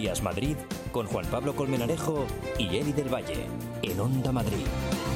Días Madrid con Juan Pablo Colmenarejo y Eli del Valle en Onda Madrid.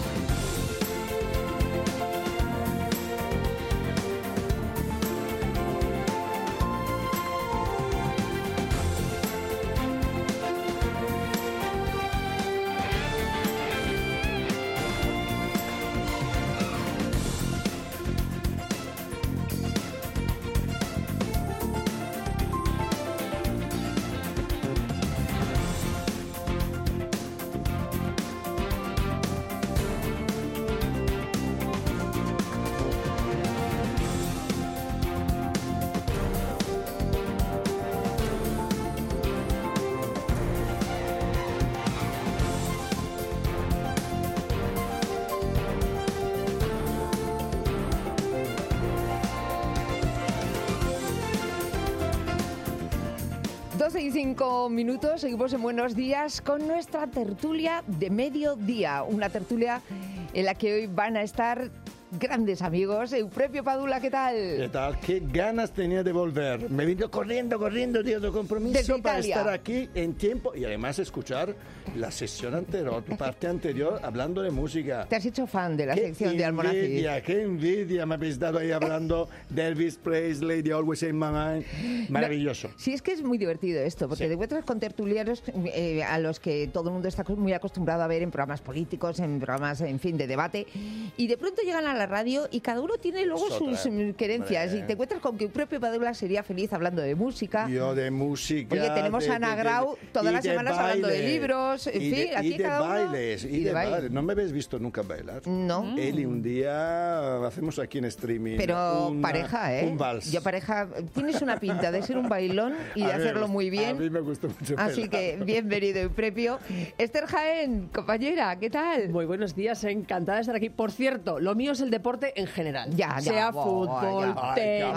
Y 5 minutos, seguimos en Buenos Días con nuestra tertulia de mediodía, una tertulia en la que hoy van a estar grandes amigos. Eufrepio Padula, ¿qué tal? ¿Qué tal? Qué ganas tenía de volver. Me vino corriendo, tío, de compromiso para estar aquí en tiempo y además escuchar la sesión anterior, parte anterior, hablando de música. Te has hecho fan de la sección de Almonacid. Qué envidia me habéis dado ahí hablando de Elvis Presley, de Always in My Mind. Maravilloso. Sí, es que es muy divertido esto, porque te encuentras con tertulianos a los que todo el mundo está muy acostumbrado a ver en programas políticos, en programas, en fin, de debate, y de pronto llegan a la radio y cada uno tiene luego sus querencias. Y te encuentras con que un propio Padula sería feliz hablando de música. Yo de música. Oye, tenemos a Ana Grau todas las semanas hablando de libros. En fin, aquí cada uno. Y de bailes. ¿No me habéis visto nunca bailar? No. Eli, un día hacemos aquí en streaming. Pero pareja, ¿eh? Un vals. Yo pareja, tienes una pinta de ser un bailón y de hacerlo muy bien. A mí me gusta mucho Así bailar. que bienvenido, Eufrepio. Esther Jaén, compañera, ¿qué tal? Muy buenos días, encantada de estar aquí. Por cierto, lo mío es el deporte en general. Sea fútbol, tenis,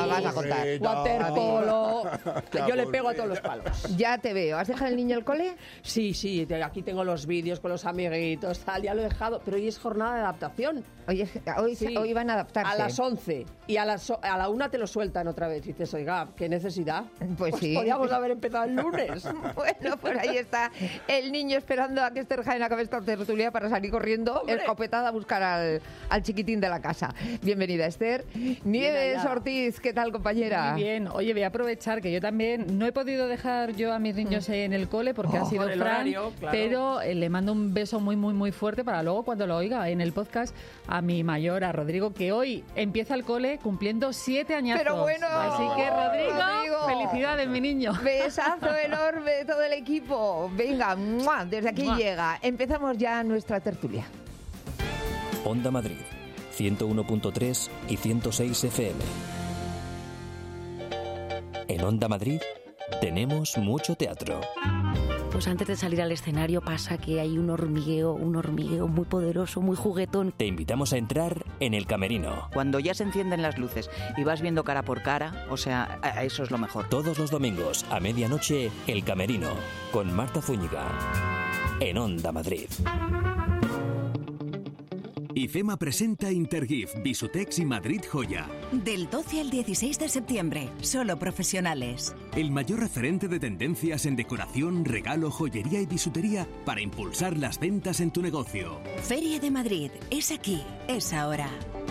waterpolo. Yo le pego a todos los palos. Ya te veo. ¿Has dejado el niño al cole? Sí, aquí tengo los vídeos con los amiguitos, tal, ya lo he dejado. Pero hoy es jornada de adaptación. Hoy van a adaptarse. A las 11 y a la 1 te lo sueltan otra vez. Y dices, oiga, ¿qué necesidad? Pues sí. Podríamos haber empezado el lunes. Bueno, pues ahí está el niño esperando a que Esther Jaén acabe esta tertulia para salir corriendo, escopetada a buscar al chiquitín de la casa. Bienvenida, Esther. Nieves Ortiz, ¿qué tal, compañera? Muy bien. Oye, voy a aprovechar que yo también no he podido dejar yo a mis niños en el cole porque ha sido Fran, horario, claro. Pero le mando un beso muy, muy, muy fuerte para luego cuando lo oiga en el podcast a mi mayor, a Rodrigo, que hoy empieza el cole cumpliendo 7 añazos. Pero bueno, así que Rodrigo, felicidades, mi niño. Besazo enorme de todo el equipo. Venga, ¡mua! Desde aquí llega. Empezamos ya nuestra tertulia. Onda Madrid, 101.3 y 106 FM. En Onda Madrid tenemos mucho teatro. Pues antes de salir al escenario pasa que hay un hormigueo muy poderoso, muy juguetón. Te invitamos a entrar en el camerino. Cuando ya se encienden las luces y vas viendo cara por cara, o sea, eso es lo mejor. Todos los domingos a medianoche, El Camerino, con Marta Zúñiga, en Onda Madrid. IFEMA presenta Intergif, Bisutex y Madrid Joya. Del 12 al 16 de septiembre, solo profesionales. El mayor referente de tendencias en decoración, regalo, joyería y bisutería para impulsar las ventas en tu negocio. Feria de Madrid, es aquí, es ahora.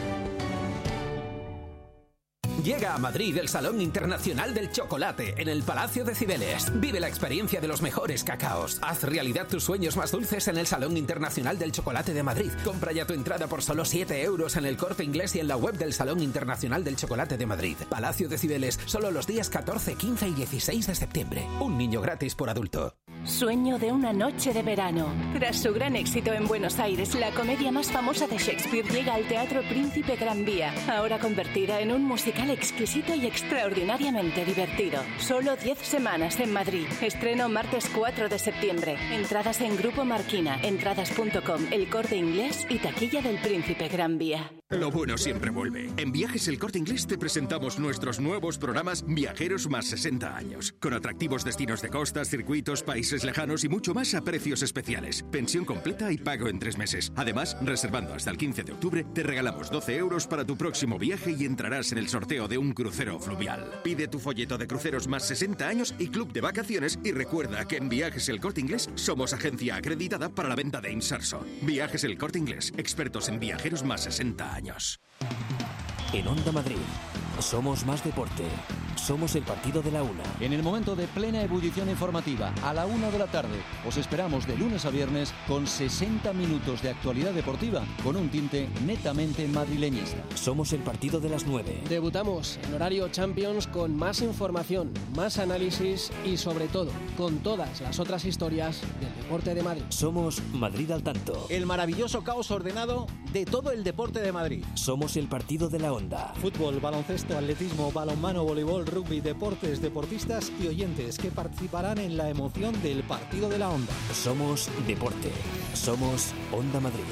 Llega a Madrid el Salón Internacional del Chocolate en el Palacio de Cibeles. Vive la experiencia de los mejores cacaos. Haz realidad tus sueños más dulces en el Salón Internacional del Chocolate de Madrid. Compra ya tu entrada por solo 7 euros en el Corte Inglés y en la web del Salón Internacional del Chocolate de Madrid. Palacio de Cibeles, solo los días 14, 15 y 16 de septiembre. Un niño gratis por adulto. Sueño de una noche de verano. Tras su gran éxito en Buenos Aires, la comedia más famosa de Shakespeare llega al Teatro Príncipe Gran Vía, ahora convertida en un musical exquisito y extraordinariamente divertido. Solo 10 semanas en Madrid. Estreno martes 4 de septiembre. Entradas en Grupo Marquina, entradas.com, El Corte Inglés y taquilla del Príncipe Gran Vía. Lo bueno siempre vuelve. En Viajes El Corte Inglés te presentamos nuestros nuevos programas Viajeros más 60 años. Con atractivos destinos de costas, circuitos, países lejanos y mucho más a precios especiales. Pensión completa y pago en 3 meses. Además, reservando hasta el 15 de octubre, te regalamos 12 euros para tu próximo viaje y entrarás en el sorteo de un crucero fluvial. Pide tu folleto de cruceros más 60 años y club de vacaciones y recuerda que en Viajes El Corte Inglés somos agencia acreditada para la venta de inserso. Viajes El Corte Inglés, expertos en viajeros más 60 años. En Onda Madrid, somos más deporte. Somos el partido de la una. En el momento de plena ebullición informativa, a la 1 de la tarde, os esperamos de lunes a viernes con 60 minutos de actualidad deportiva con un tinte netamente madrileñista. Somos el partido de las 9. Debutamos en horario Champions con más información, más análisis y sobre todo con todas las otras historias del deporte de Madrid. Somos Madrid al tanto. El maravilloso caos ordenado de todo el deporte de Madrid. Somos el partido de la Onda. Fútbol, baloncesto, atletismo, balonmano, voleibol, rugby, deportes, deportistas y oyentes que participarán en la emoción del partido de la Onda. Somos deporte. Somos Onda Madrid.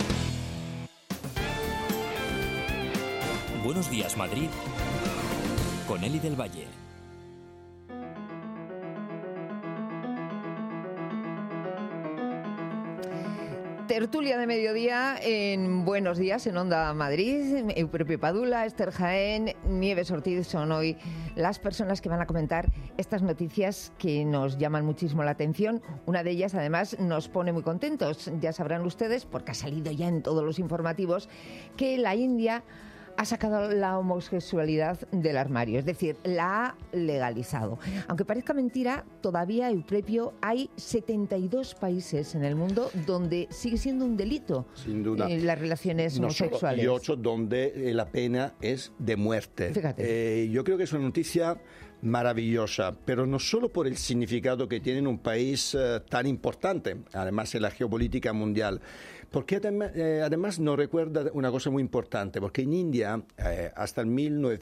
Buenos días, Madrid. Con Eli del Valle. Tertulia de mediodía en Buenos Días en Onda Madrid. Eupropio Padula, Esther Jaén, Nieves Ortiz son hoy las personas que van a comentar estas noticias que nos llaman muchísimo la atención. Una de ellas, además, nos pone muy contentos. Ya sabrán ustedes, porque ha salido ya en todos los informativos, que la India ha sacado la homosexualidad del armario, es decir, la ha legalizado. Aunque parezca mentira, todavía, Eupropio, hay 72 países en el mundo donde sigue siendo un delito. Sin duda. Las relaciones homosexuales. Y 8 donde la pena es de muerte. Fíjate. Yo creo que es una noticia maravillosa, pero no solo por el significado que tiene en un país tan importante, además en la geopolítica mundial, porque además nos recuerda una cosa muy importante, porque en India, hasta el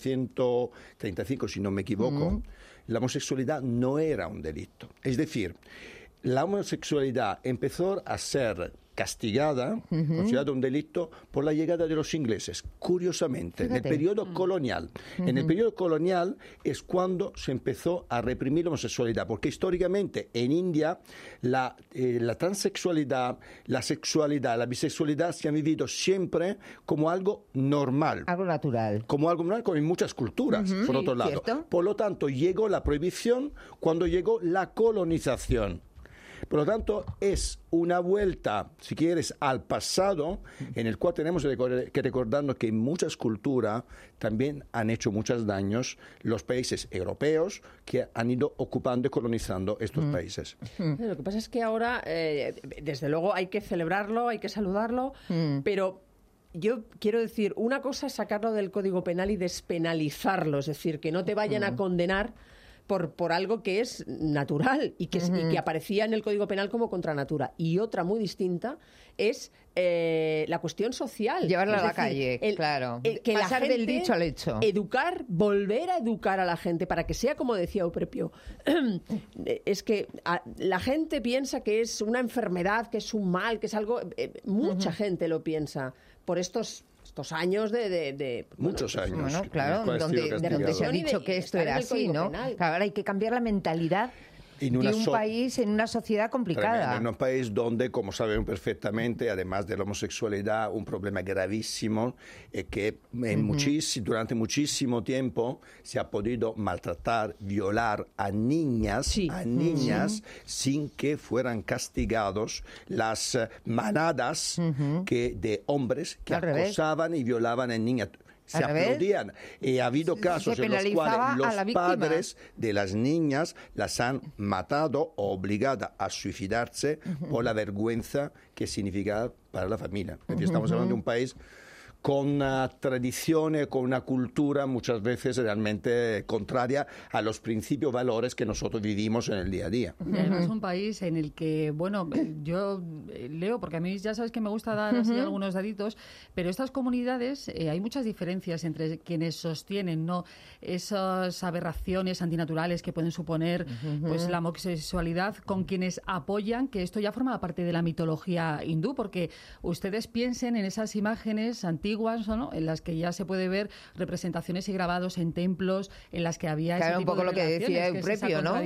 1935, si no me equivoco, la homosexualidad no era un delito. Es decir, la homosexualidad empezó a ser castigada, considerada un delito, por la llegada de los ingleses. Curiosamente, en el periodo colonial. En el periodo colonial es cuando se empezó a reprimir la homosexualidad, porque históricamente en India la transexualidad, la sexualidad, la bisexualidad se han vivido siempre como algo normal. Algo natural. Como algo normal, como en muchas culturas, por otro lado. ¿Cierto? Por lo tanto, llegó la prohibición cuando llegó la colonización. Por lo tanto, es una vuelta, si quieres, al pasado, en el cual tenemos que recordarnos que en muchas culturas también han hecho muchos daños los países europeos que han ido ocupando y colonizando estos países. Lo que pasa es que ahora, desde luego, hay que celebrarlo, hay que saludarlo, pero yo quiero decir, una cosa es sacarlo del Código Penal y despenalizarlo, es decir, que no te vayan a condenar por algo que es natural y que aparecía en el Código Penal como contra natura. Y otra muy distinta es la cuestión social. Llevarla a la calle, claro. Que pasar la gente, del dicho al hecho. Educar, volver a educar a la gente para que sea como decía Eupropio. Es que la gente piensa que es una enfermedad, que es un mal, que es algo... mucha gente lo piensa por estos años de muchos años. Bueno, claro, donde se ha dicho que esto era así, ¿no? Claro, ahora hay que cambiar la mentalidad de un país en una sociedad complicada. Tremendo, en un país donde, como saben perfectamente, además de la homosexualidad, un problema gravísimo que durante muchísimo tiempo se ha podido maltratar, violar a niñas, sin que fueran castigados las manadas de hombres que acosaban y violaban a niñas. Se aplaudían. Ha habido casos en los cuales los padres de las niñas las han matado o obligado a suicidarse por la vergüenza que significaba para la familia. Estamos hablando de un país con una tradición, con una cultura muchas veces realmente contraria a los principios, valores que nosotros vivimos en el día a día. Y además es un país en el que, bueno, yo leo, porque a mí ya sabes que me gusta dar así algunos daditos, pero estas comunidades hay muchas diferencias entre quienes sostienen, ¿no?, esas aberraciones antinaturales que pueden suponer pues la homosexualidad, con quienes apoyan que esto ya forma parte de la mitología hindú, porque ustedes piensen en esas imágenes antiguas antiguas, ¿no? En las que ya se puede ver representaciones y grabados en templos, en las que había claro, ese tipo un poco de lo que decía Euprepio, ¿no?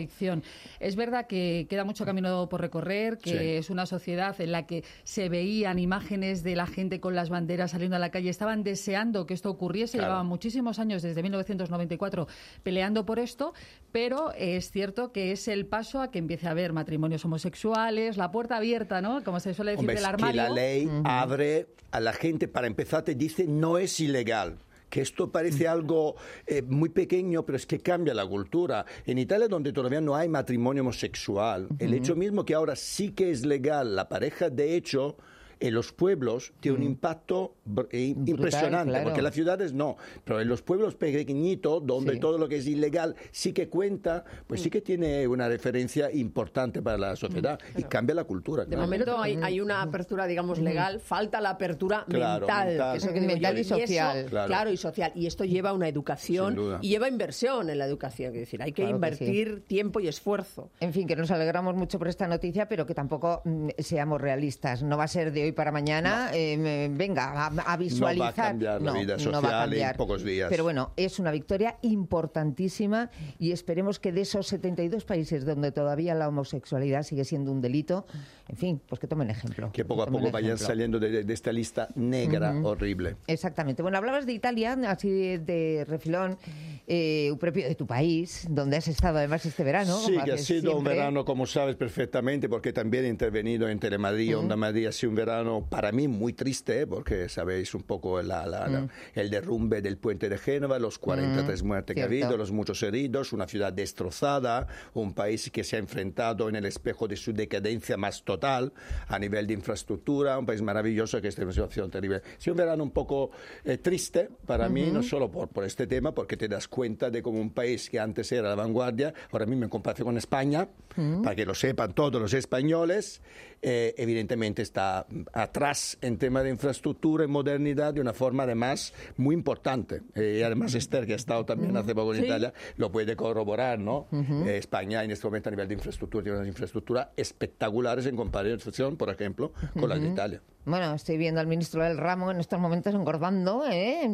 Es verdad que queda mucho camino por recorrer, que es una sociedad en la que se veían imágenes de la gente con las banderas saliendo a la calle, estaban deseando que esto ocurriese, llevaban muchísimos años, desde 1994, peleando por esto, pero es cierto que es el paso a que empiece a haber matrimonios homosexuales, la puerta abierta, ¿no? Como se suele decir, del armario. Que la ley abre a la gente, para empezar, te dice no es ilegal. Que esto parece algo muy pequeño, pero es que cambia la cultura. En Italia, donde todavía no hay matrimonio homosexual, el hecho mismo que ahora sí que es legal la pareja de hecho, en los pueblos tiene un impacto impresionante, claro. porque en las ciudades no, pero en los pueblos pequeñitos, donde todo lo que es ilegal sí que cuenta, pues sí que tiene una referencia importante para la sociedad y cambia la cultura. De momento hay una apertura, digamos, legal, falta la apertura mental. Que es mental y social. Y eso, claro, y social. Y esto lleva una educación y lleva inversión en la educación. Es decir, hay que invertir tiempo y esfuerzo. En fin, que nos alegramos mucho por esta noticia, pero que tampoco seamos realistas. No va a ser de hoy para mañana, venga, a visualizar. No va a cambiar la vida social en pocos días. Pero bueno, es una victoria importantísima y esperemos que de esos 72 países donde todavía la homosexualidad sigue siendo un delito, en fin, pues que tomen ejemplo. Que poco a poco vayan saliendo de esta lista negra horrible. Exactamente. Bueno, hablabas de Italia, así de refilón, Euprepio, de tu país, donde has estado además este verano. Sí, que ha sido un verano, como sabes perfectamente, porque también he intervenido en Telemadrid, Onda Madrid, ha sido un verano para mí muy triste, porque sabéis un poco el derrumbe del puente de Génova, los 43 muertes que ha habido, los muchos heridos, una ciudad destrozada, un país que se ha enfrentado en el espejo de su decadencia más total a nivel de infraestructura, un país maravilloso que está en una situación terrible. Ha sido un verano un poco triste para mí, no solo por este tema, porque te das cuenta de cómo un país que antes era la vanguardia, ahora mismo en comparación con España, para que lo sepan todos los españoles, evidentemente está atrás en tema de infraestructura y modernidad de una forma además muy importante. Y además Esther, que ha estado también hace poco en Italia, lo puede corroborar, ¿no? España en este momento a nivel de infraestructura tiene unas infraestructuras espectaculares en comparación, por ejemplo, con las de Italia. Bueno, estoy viendo al ministro del Ramo en estos momentos engordando, ¡Qué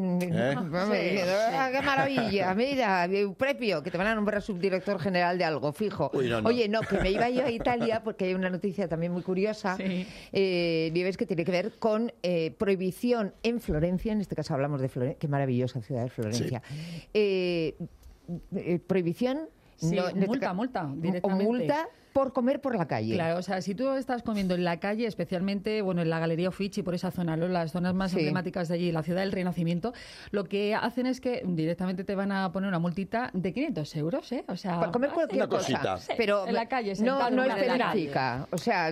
maravilla! Mira, Euprepio, que te van a nombrar subdirector general de algo, fijo. Uy, no. Oye, no, que me iba yo a Italia porque hay una noticia también muy curiosa, Nieves, que tiene que ver con prohibición en Florencia, en este caso hablamos de Florencia, qué maravillosa ciudad es Florencia. Prohibición... Sí, no, multa, directamente. O multa por comer por la calle. Claro, o sea, si tú estás comiendo en la calle, especialmente, bueno, en la Galería Uffizi, por esa zona, ¿no? Las zonas más emblemáticas de allí, la ciudad del Renacimiento, lo que hacen es que directamente te van a poner una multita de 500 euros, ¿eh? O sea, por comer cualquier cosa. Sí, pero en la calle, no es específica. O sea,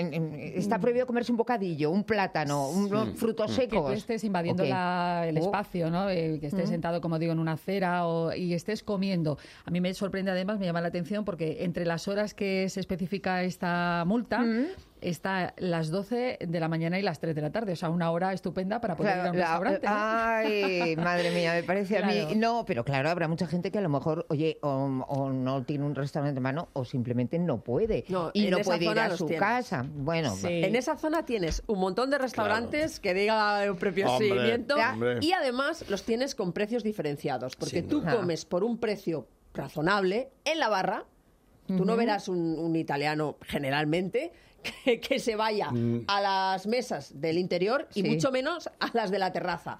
está prohibido comerse un bocadillo, un plátano, unos frutos secos. Que tú estés invadiendo el espacio, ¿no? Que estés sentado, como digo, en una acera y estés comiendo. A mí me sorprende, además, me llama la atención, porque entre las horas que se especifica esta multa está las 12 de la mañana y las 3 de la tarde, o sea, una hora estupenda para poder ir a un restaurante. Ay, madre mía, me parece a mí. No, pero claro, habrá mucha gente que a lo mejor, oye, o no tiene un restaurante en mano o simplemente no puede y no puede ir a su casa. Bueno, en esa zona tienes un montón de restaurantes que diga un propio seguimiento y además los tienes con precios diferenciados, porque tú comes por un precio razonable en la barra. Tú no verás un italiano generalmente que se vaya a las mesas del interior y mucho menos a las de la terraza.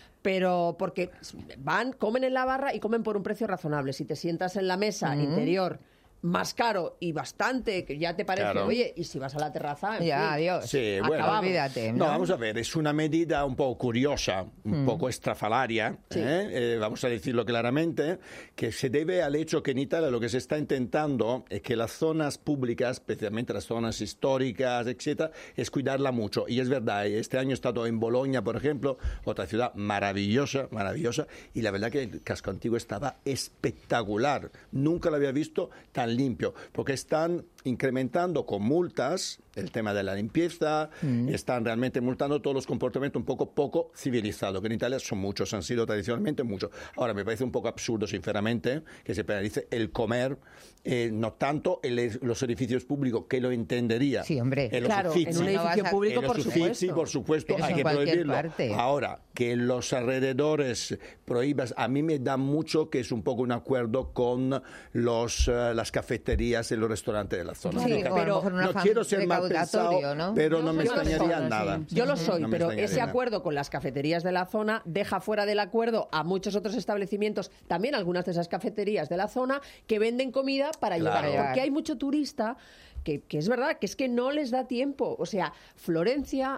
Pero porque comen en la barra y comen por un precio razonable. Si te sientas en la mesa interior más caro y bastante, que ya te parece, oye, y si vas a la terraza, adiós. Sí, bueno, olvídate. No, vamos a ver, es una medida un poco curiosa, un poco estrafalaria, vamos a decirlo claramente, que se debe al hecho que en Italia lo que se está intentando es que las zonas públicas, especialmente las zonas históricas, etcétera, es cuidarla mucho. Y es verdad, este año he estado en Bologna, por ejemplo, otra ciudad maravillosa, y la verdad que el casco antiguo estaba espectacular. Nunca lo había visto tan limpio, porque están incrementando con multas el tema de la limpieza, están realmente multando todos los comportamientos un poco civilizados, que en Italia son muchos, han sido tradicionalmente muchos. Ahora, me parece un poco absurdo, sinceramente, que se penalice el comer, no tanto en los edificios públicos, que lo entendería. Sí, hombre, en un edificio público, por supuesto. Por supuesto, hay que prohibirlo. Parte. Ahora, que los alrededores prohíbas, a mí me da mucho que es un poco un acuerdo con las cafeterías y los restaurantes de la zona. Sí, pero no quiero ser mal pensado, ¿no? pero no me extrañaría nada. Yo lo soy, No me pero extrañaría ese nada. acuerdo con las cafeterías de la zona deja fuera del acuerdo a muchos otros establecimientos, también algunas de esas cafeterías de la zona, que venden comida para Claro. llevar. Porque hay mucho turista que es verdad, que es que no les da tiempo. O sea, Florencia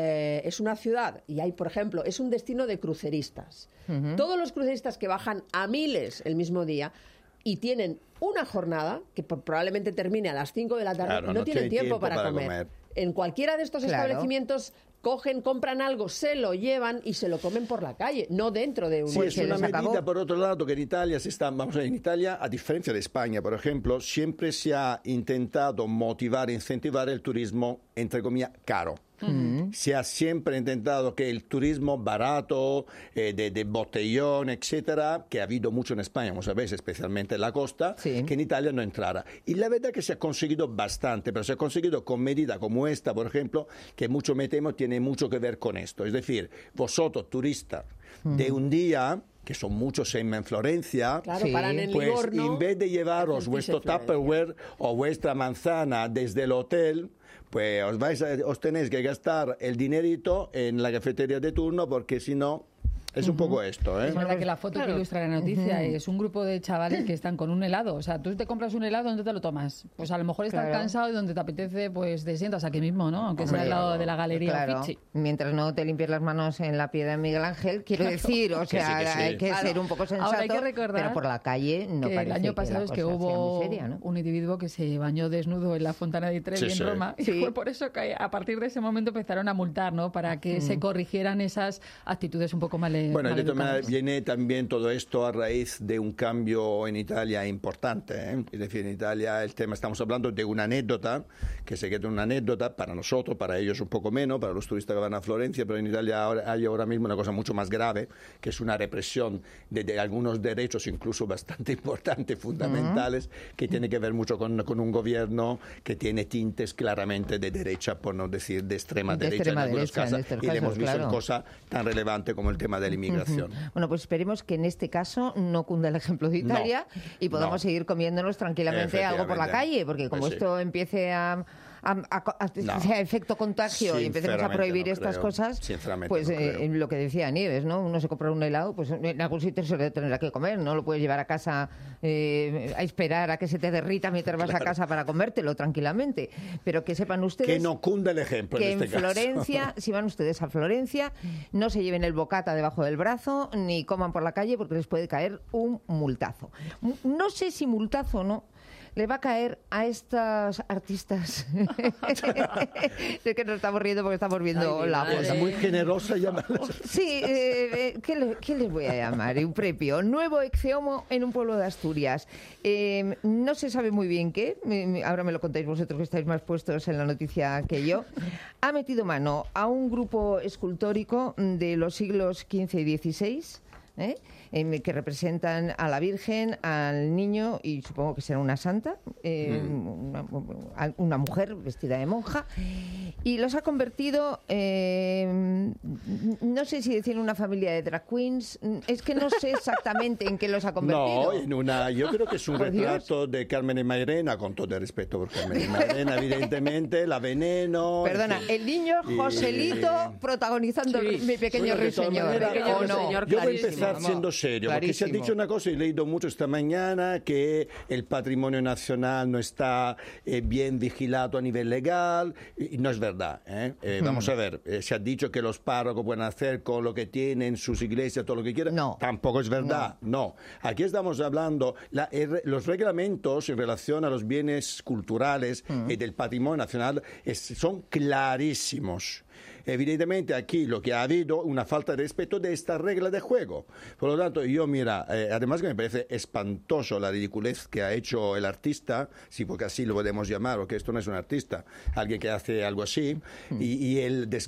es una ciudad y hay, por ejemplo, es un destino de cruceristas. Todos los cruceristas que bajan a miles el mismo día y tienen una jornada que probablemente termine a las 5 de la tarde, Claro, no no tienen tiene tiempo tiempo para para comer. comer. En cualquiera de estos establecimientos compran algo, se lo llevan y se lo comen por la calle, no dentro de un... Sí, es una medida, por otro lado, que en Italia en Italia, a diferencia de España, por ejemplo, siempre se ha intentado motivar e incentivar el turismo, entre comillas, caro. Se ha siempre intentado que el turismo barato, de botellón, etcétera, que ha habido mucho en España, como sabéis, especialmente en la costa, que en Italia no entrara. Y la verdad que se ha conseguido bastante, pero se ha conseguido con medidas como esta, por ejemplo, que mucho me temo tiene mucho que ver con esto. Es decir, vosotros, turistas, de un día, que son muchos en Florencia, Claro, paran en pues Livorno, en vez de llevaros vuestro Tupperware o vuestra manzana desde el hotel, pues os tenéis que gastar el dinerito en la cafetería de turno, porque si no, es un poco esto, ¿eh? Es verdad que la foto que ilustra la noticia es un grupo de chavales que están con un helado. O sea, tú te compras un helado, ¿dónde te lo tomas? Pues a lo mejor estás cansado y donde te apetece, pues te sientas aquí mismo, ¿no? Aunque sea al lado de la galería Uffizi. Mientras no te limpies las manos en la piedra de Miguel Ángel, quiero decir, o sea, hay que ser un poco sensato, Ahora hay que recordar pero por la calle no que parece el año pasado que es que la cosa sea hubo muy seria, ¿no? un individuo que se bañó desnudo en la Fontana di Trevi en Roma, y fue por eso que a partir de ese momento empezaron a multar, ¿no? Para que se corrigieran esas actitudes un poco maleducadas. Viene también todo esto a raíz de un cambio en Italia importante, ¿eh? Es decir, en Italia el tema, estamos hablando de una anécdota, que se queda una anécdota para nosotros, para ellos un poco menos, para los turistas que van a Florencia, pero en Italia hay ahora mismo una cosa mucho más grave, que es una represión de algunos derechos, incluso bastante importantes, fundamentales, que tiene que ver mucho con un gobierno que tiene tintes claramente de derecha, por no decir de extrema derecha en algunos casos, y lo hemos visto en cosas tan relevantes como el tema de la inmigración. Bueno, pues esperemos que en este caso no cunda el ejemplo de Italia y podamos seguir comiéndonos tranquilamente algo por la calle, porque como esto empiece a sea efecto contagio y empecemos a prohibir estas cosas, pues lo que decía Nieves, ¿no? Uno se compra un helado, pues en algún sitio se lo tendrá que comer, no lo puedes llevar a casa a esperar a que se te derrita mientras vas a casa para comértelo tranquilamente. Pero que sepan ustedes que no cunda el ejemplo que en este en Florencia, caso. si van ustedes a Florencia, no se lleven el bocata debajo del brazo ni coman por la calle porque les puede caer un multazo. No sé si multazo o no le va a caer a estas artistas. Sé que nos estamos riendo porque estamos viendo la foto. Es muy generosa llamarlas. Sí, ¿qué les voy a llamar? Un premio. Nuevo exeomo en un pueblo de Asturias. No se sabe muy bien qué, ahora me lo contáis vosotros que estáis más puestos en la noticia que yo. Ha metido mano a un grupo escultórico de los siglos XV y XVI, que representan a la Virgen, al niño y supongo que será una santa, una mujer vestida de monja, y los ha convertido, no sé si decir una familia de drag queens, es que no sé exactamente en qué los ha convertido. No, yo creo que es un retrato de Carmen y Mairena, con todo el respeto por Carmen y Mairena, evidentemente, la Veneno... Perdona, el niño Joselito protagonizando Mi pequeño ruiseñor. Yo voy a empezar siendo serio, porque se ha dicho una cosa, y he leído mucho esta mañana, que el patrimonio nacional no está bien vigilado a nivel legal, y no es verdad. Vamos a ver, se ha dicho que los párrocos pueden hacer con lo que tienen, sus iglesias, todo lo que quieran. No. Tampoco es verdad, no. Aquí estamos hablando, los reglamentos en relación a los bienes culturales y del patrimonio nacional son clarísimos. Evidentemente aquí lo que ha habido una falta de respeto de esta regla de juego. Por lo tanto, yo, mira, además que me parece espantoso la ridiculez que ha hecho el artista, sí, porque así lo podemos llamar, porque esto no es un artista, alguien que hace algo así, y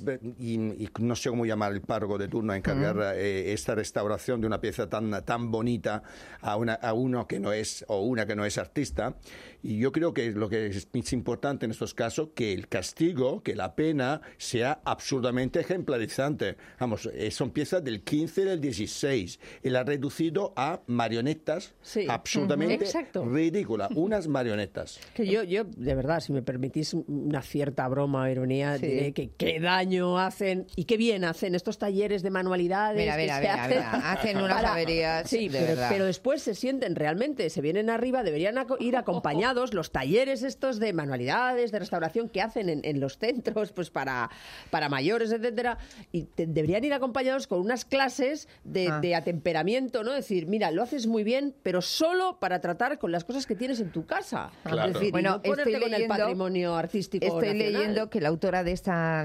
no sé cómo llamar el párroco de turno a encargar esta restauración de una pieza tan bonita a uno que no es, o una que no es artista. Y yo creo que lo que es importante en estos casos, que el castigo, que la pena sea absurdamente ejemplarizante. Vamos, son piezas del 15 y del 16. Él ha reducido a marionetas absurdamente ridículas, unas marionetas. Que yo, de verdad, si me permitís una cierta broma o ironía, diré que qué daño hacen y qué bien hacen estos talleres de manualidades. Hacen unas averías. Sí, pero después se sienten realmente, se vienen arriba, deberían ir acompañados los talleres estos de manualidades, de restauración que hacen en los centros, pues para mayores, etcétera, y deberían ir acompañados con unas clases de atemperamiento, ¿no? Decir, mira, lo haces muy bien, pero solo para tratar con las cosas que tienes en tu casa. Claro. Es decir, bueno, no ponerte con el patrimonio artístico Estoy nacional. leyendo que la autora de esta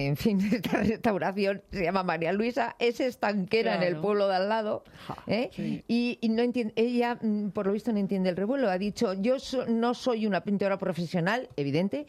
restauración se llama María Luisa, es estanquera en el pueblo de al lado, y no entiende, ella, por lo visto, no entiende el revuelo. Ha dicho, yo no soy una pintora profesional, evidente,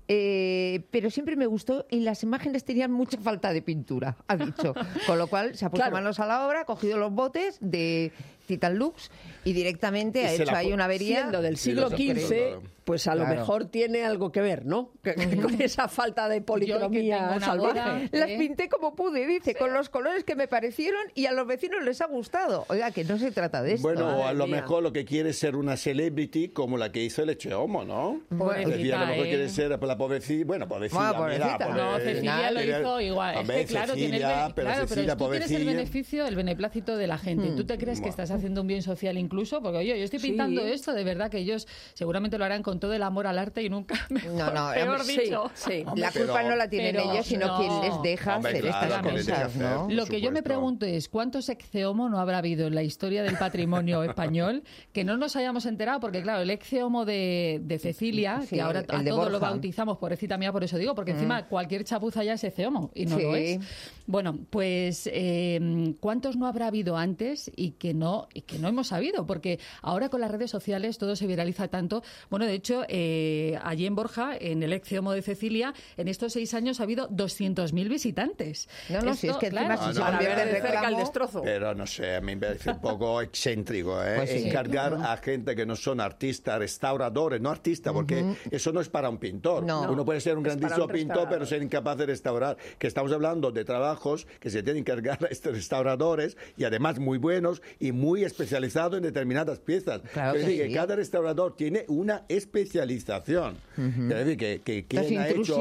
pero siempre me gustó y las imágenes tenían mucha falta de pintura, ha dicho. Con lo cual se ha puesto manos a la obra, ha cogido los botes de Titan Lux y directamente ha hecho ahí una avería. Siendo del siglo XV, pues a lo mejor tiene algo que ver, ¿no? Con esa falta de policromía salvaje. Las pinté como pude, dice, con los colores que me parecieron y a los vecinos les ha gustado. Oiga, que no se trata de esto. Bueno, a lo mejor lo que quiere es ser una celebrity como la que hizo el Ecce Homo, ¿no? Pobrecita, a lo mejor quiere ser la pobrecilla. Bueno, pobrecilla, no, Cecilia lo hizo igual. Hombre, es que, claro, Cecilia, pero Cecilia, tú tienes el beneficio, el beneplácito de la gente. ¿Tú te crees que estás haciendo un bien social incluso? Porque oye, yo estoy pintando esto, de verdad que ellos seguramente lo harán con todo el amor al arte y nunca peor dicho. La culpa no la tienen ellos, sino quien les deja hacer estas cosas, ¿no? Lo que yo me pregunto es, ¿cuántos Ecce Homo no habrá habido en la historia del patrimonio español que no nos hayamos enterado? Porque claro, el Ecce Homo de Cecilia, que ahora a todos lo bautizamos, pobrecita mía, por eso digo, porque encima cualquier chapuza ya es Ecce Homo, y no lo es. Bueno, pues ¿cuántos no habrá habido antes y que no hemos sabido? Porque ahora con las redes sociales todo se viraliza tanto. Bueno, de hecho, allí en Borja, en el Ecce Homo de Cecilia, en estos 6 años ha habido 200.000 visitantes. Si es que encima si se convierte en reclamo... destrozo. Pero no sé, a mí me parece un poco excéntrico, ¿eh? Pues encargar a gente que no son artistas, restauradores, no artistas, porque eso no es para un pintor. Uno puede ser un grandísimo pintor, pero ser incapaz de restaurar. Que estamos hablando de trabajos que se tienen que encargar a estos restauradores y además muy buenos y muy especializados en determinadas piezas. Claro es decir, que cada restaurador tiene una especialización. Es decir, que quien ha hecho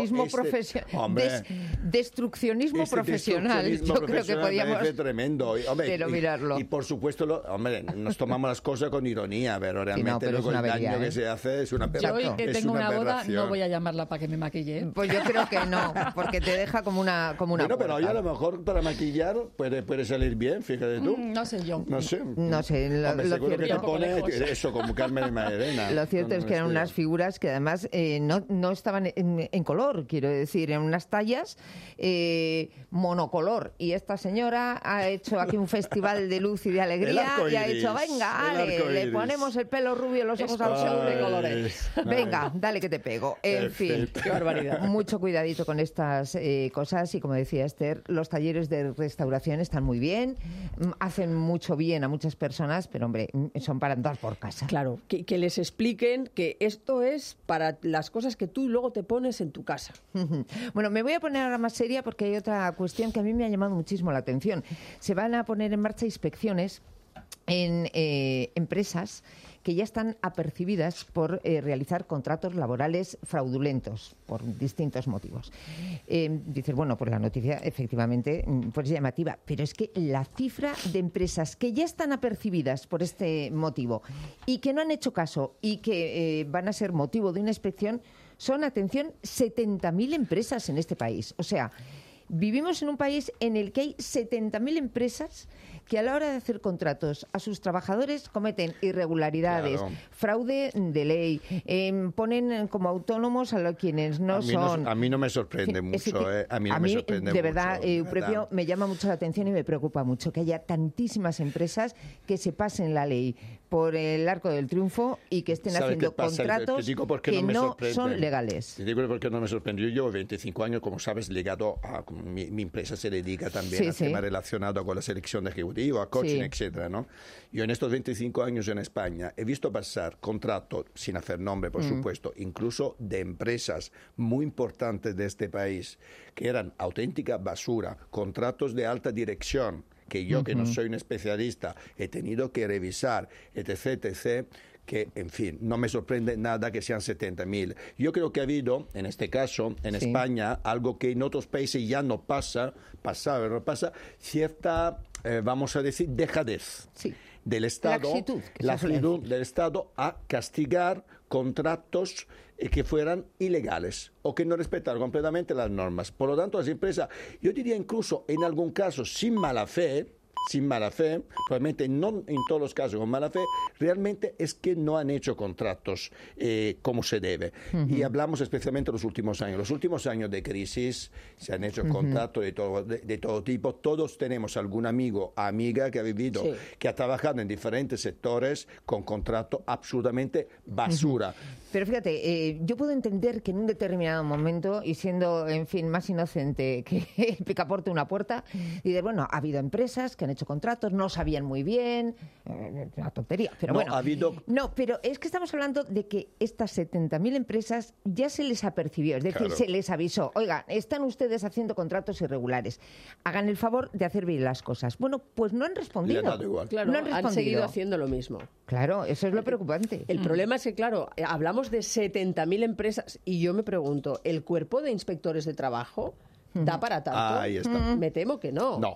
destruccionismo profesional. Yo creo que podíamos... parece tremendo. Pero mirarlo. Y por supuesto, nos tomamos las cosas con ironía, pero realmente el daño que se hace es una aberración. Yo hoy que tengo una boda no voy a llamarla para que me maquille. Pues yo creo que no, porque te deja como una bueno, pero hoy a lo mejor para maquillar puede salir bien, fíjate tú. No sé yo. No sé, lo seguro que te cierto... pone eso, como Carmen y Mairena. Lo cierto es que eran unas figuras que además no estaban en color, quiero decir, en unas tallas monocolor. Y esta señora ha hecho aquí un festival de luz y de alegría y ha dicho, venga, le ponemos el pelo rubio, los ojos al sol de colores. Venga, dale que te pego. En fin, qué barbaridad. Mucho cuidadito con estas cosas y como decía Esther, los talleres de restauración están muy bien, hacen mucho bien a muchas personas, pero hombre, son para andar por casa. Claro, que les expliquen que esto es para las cosas que tú luego te pones en tu casa. Bueno, me voy a poner ahora más seria porque hay otra cuestión que a mí me ha llamado muchísimo la atención. Se van a poner en marcha inspecciones en empresas que ya están apercibidas por realizar contratos laborales fraudulentos por distintos motivos. Dices, bueno, pues la noticia efectivamente pues es llamativa, pero es que la cifra de empresas que ya están apercibidas por este motivo y que no han hecho caso y que van a ser motivo de una inspección son, atención, 70.000 empresas en este país. O sea, vivimos en un país en el que hay 70.000 empresas que a la hora de hacer contratos a sus trabajadores cometen irregularidades, fraude de ley, ponen como autónomos a quienes no son. A mí no me sorprende mucho. A mí no me sorprende de verdad, mucho. Eupropio, me llama mucho la atención y me preocupa mucho que haya tantísimas empresas que se pasen la ley por el arco del triunfo y que estén haciendo contratos que no son legales. Te digo porque no me sorprendió. Yo llevo 25 años, como sabes, ligado a mi empresa se dedica también a temas relacionados con la selección de ejecutivos, a coaching, etcétera, ¿no? Yo en estos 25 años en España he visto pasar contratos, sin hacer nombre, por supuesto, incluso de empresas muy importantes de este país, que eran auténtica basura, contratos de alta dirección, que yo, que no soy un especialista, he tenido que revisar, etc., que, en fin, no me sorprende nada que sean 70.000. Yo creo que ha habido, en este caso, en España, algo que en otros países ya no pasa, cierta, vamos a decir, dejadez del Estado, laxitud del Estado a castigar contratos que fueran ilegales o que no respetaran completamente las normas. Por lo tanto, las empresas, yo diría incluso en algún caso sin mala fe, probablemente no en todos los casos con mala fe, realmente es que no han hecho contratos como se debe. Y hablamos especialmente de los últimos años. Los últimos años de crisis se han hecho contratos de todo tipo. Todos tenemos algún amigo, amiga que ha vivido, que ha trabajado en diferentes sectores con contrato absolutamente basura. Pero fíjate, yo puedo entender que en un determinado momento, y siendo, en fin, más inocente que picaporte una puerta, y de bueno, ha habido empresas que han hecho contratos, no sabían muy bien, una tontería, pero bueno. No, pero es que estamos hablando de que estas 70.000 empresas ya se les apercibió, es decir, se les avisó, oigan, están ustedes haciendo contratos irregulares, hagan el favor de hacer bien las cosas. Bueno, pues no han respondido. Claro, no han seguido haciendo lo mismo. Claro, eso es lo preocupante. El problema es que, claro, hablamos de 70.000 empresas y yo me pregunto, ¿el cuerpo de inspectores de trabajo da para tanto? Ahí está. Me temo que no. No.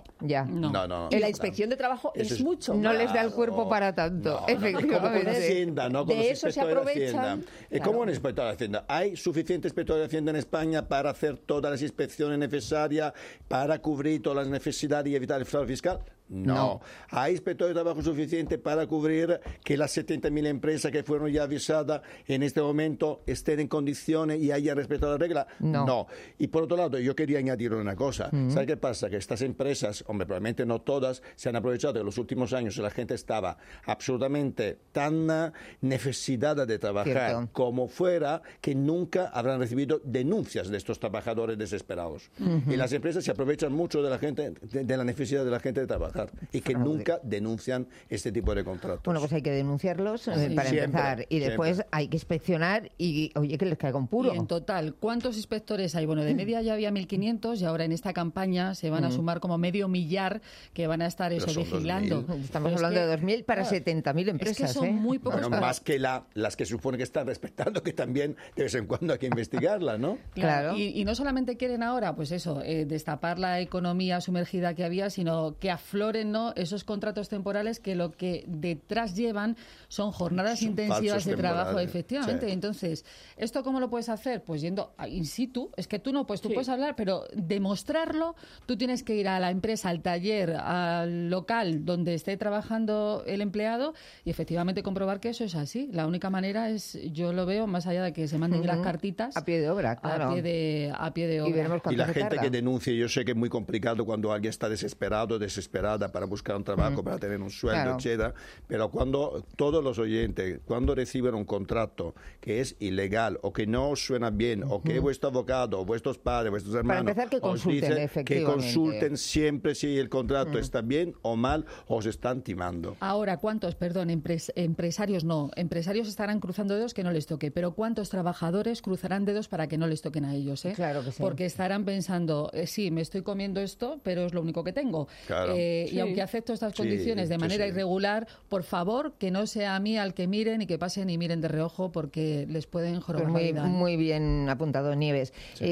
Y la inspección de trabajo es mucho no les da el cuerpo para tanto, efectivamente. Como con Hacienda, ¿no? Con de eso se aprovechan. ¿Cómo un inspector de Hacienda? ¿Hay suficiente inspector de Hacienda en España para hacer todas las inspecciones necesarias, para cubrir todas las necesidades y evitar el fraude fiscal? No. ¿Hay inspectores de trabajo suficiente para cubrir que las 70.000 empresas que fueron ya avisadas en este momento estén en condiciones y hayan respetado la regla? No. Y por otro lado, yo quería añadir una cosa. ¿Sabes qué pasa? Que estas empresas, hombre, probablemente no todas, se han aprovechado de los últimos años la gente estaba absolutamente tan necesitada de trabajar como fuera, que nunca habrán recibido denuncias de estos trabajadores desesperados. Y las empresas se aprovechan mucho de la gente, de la necesidad de la gente de trabajar. Y que nunca denuncian este tipo de contratos. Bueno, pues hay que denunciarlos para empezar. Y después hay que inspeccionar y, oye, que les caiga un puro. Y en total, ¿cuántos inspectores hay? Bueno, de media ya había 1.500 y ahora en esta campaña se van a sumar como medio millar que van a estar vigilando. Estamos hablando de 2.000 para 70.000 empresas. Es que son muy pocos. Bueno, más que las que supone que están respetando, que también de vez en cuando hay que investigarlas, ¿no? Claro. Y no solamente quieren ahora, pues eso, destapar la economía sumergida que había, sino que afloren esos contratos temporales que lo que detrás llevan son jornadas intensivas de trabajo, efectivamente. Entonces, ¿esto cómo lo puedes hacer? Pues yendo in situ. Es que tú no, pues tú puedes hablar, pero demostrarlo, tú tienes que ir a la empresa, al taller, al local donde esté trabajando el empleado y efectivamente comprobar que eso es así. La única manera es, yo lo veo, más allá de que se manden las cartitas. A pie de obra, claro. A pie de obra. Y la gente que denuncie, yo sé que es muy complicado cuando alguien está desesperada para buscar un trabajo, para tener un sueldo, etcétera, pero cuando todos los oyentes, cuando reciben un contrato que es ilegal o que no suena bien o que vuestro abogado, vuestros padres, vuestros hermanos para empezar, que consulten, os dicen que consulten siempre si el contrato está bien o mal o os están timando. Ahora, ¿cuántos, empresarios no? Empresarios estarán cruzando dedos que no les toque, pero ¿cuántos trabajadores cruzarán dedos para que no les toquen a ellos? Claro que sí. Porque estarán pensando, sí, me estoy comiendo esto, pero es lo único que tengo. Claro. Y aunque acepto estas condiciones de manera irregular, por favor, que no sea a mí al que miren y que pasen y miren de reojo porque les pueden jorobar la vida. Muy bien apuntado, Nieves.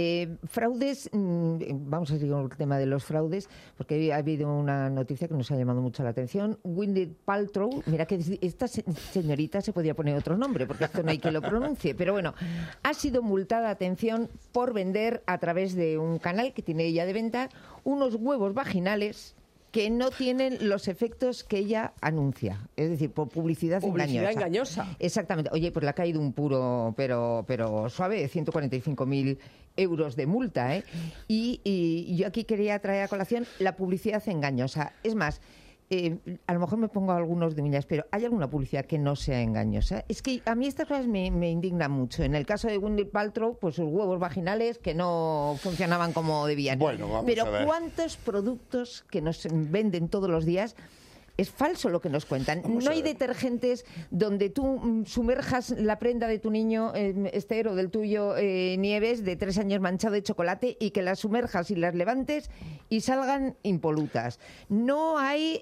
Fraudes, vamos a seguir con el tema de los fraudes, porque ha habido una noticia que nos ha llamado mucho la atención. Gwyneth Paltrow, mira que esta señorita se podía poner otro nombre, porque esto no hay que lo pronuncie, pero bueno, ha sido multada, atención, por vender a través de un canal que tiene ella de venta unos huevos vaginales que no tienen los efectos que ella anuncia. Es decir, por publicidad engañosa. Exactamente. Oye, pues le ha caído un puro, pero suave, 145.000 euros de multa, ¿eh? Y yo aquí quería traer a colación la publicidad engañosa. Es más, a lo mejor me pongo algunos de uñas, pero ¿hay alguna publicidad que no sea engañosa? Es que a mí estas cosas me indignan mucho. En el caso de Gwyneth Paltrow, pues sus huevos vaginales que no funcionaban como debían. Bueno, vamos pero a ver. ¿cuántos productos que nos venden todos los días? Es falso lo que nos cuentan. No hay detergentes donde tú sumerjas la prenda de tu niño, Esther, o del tuyo, Nieves, de 3 años manchado de chocolate, y que las sumerjas y las levantes y salgan impolutas. No hay,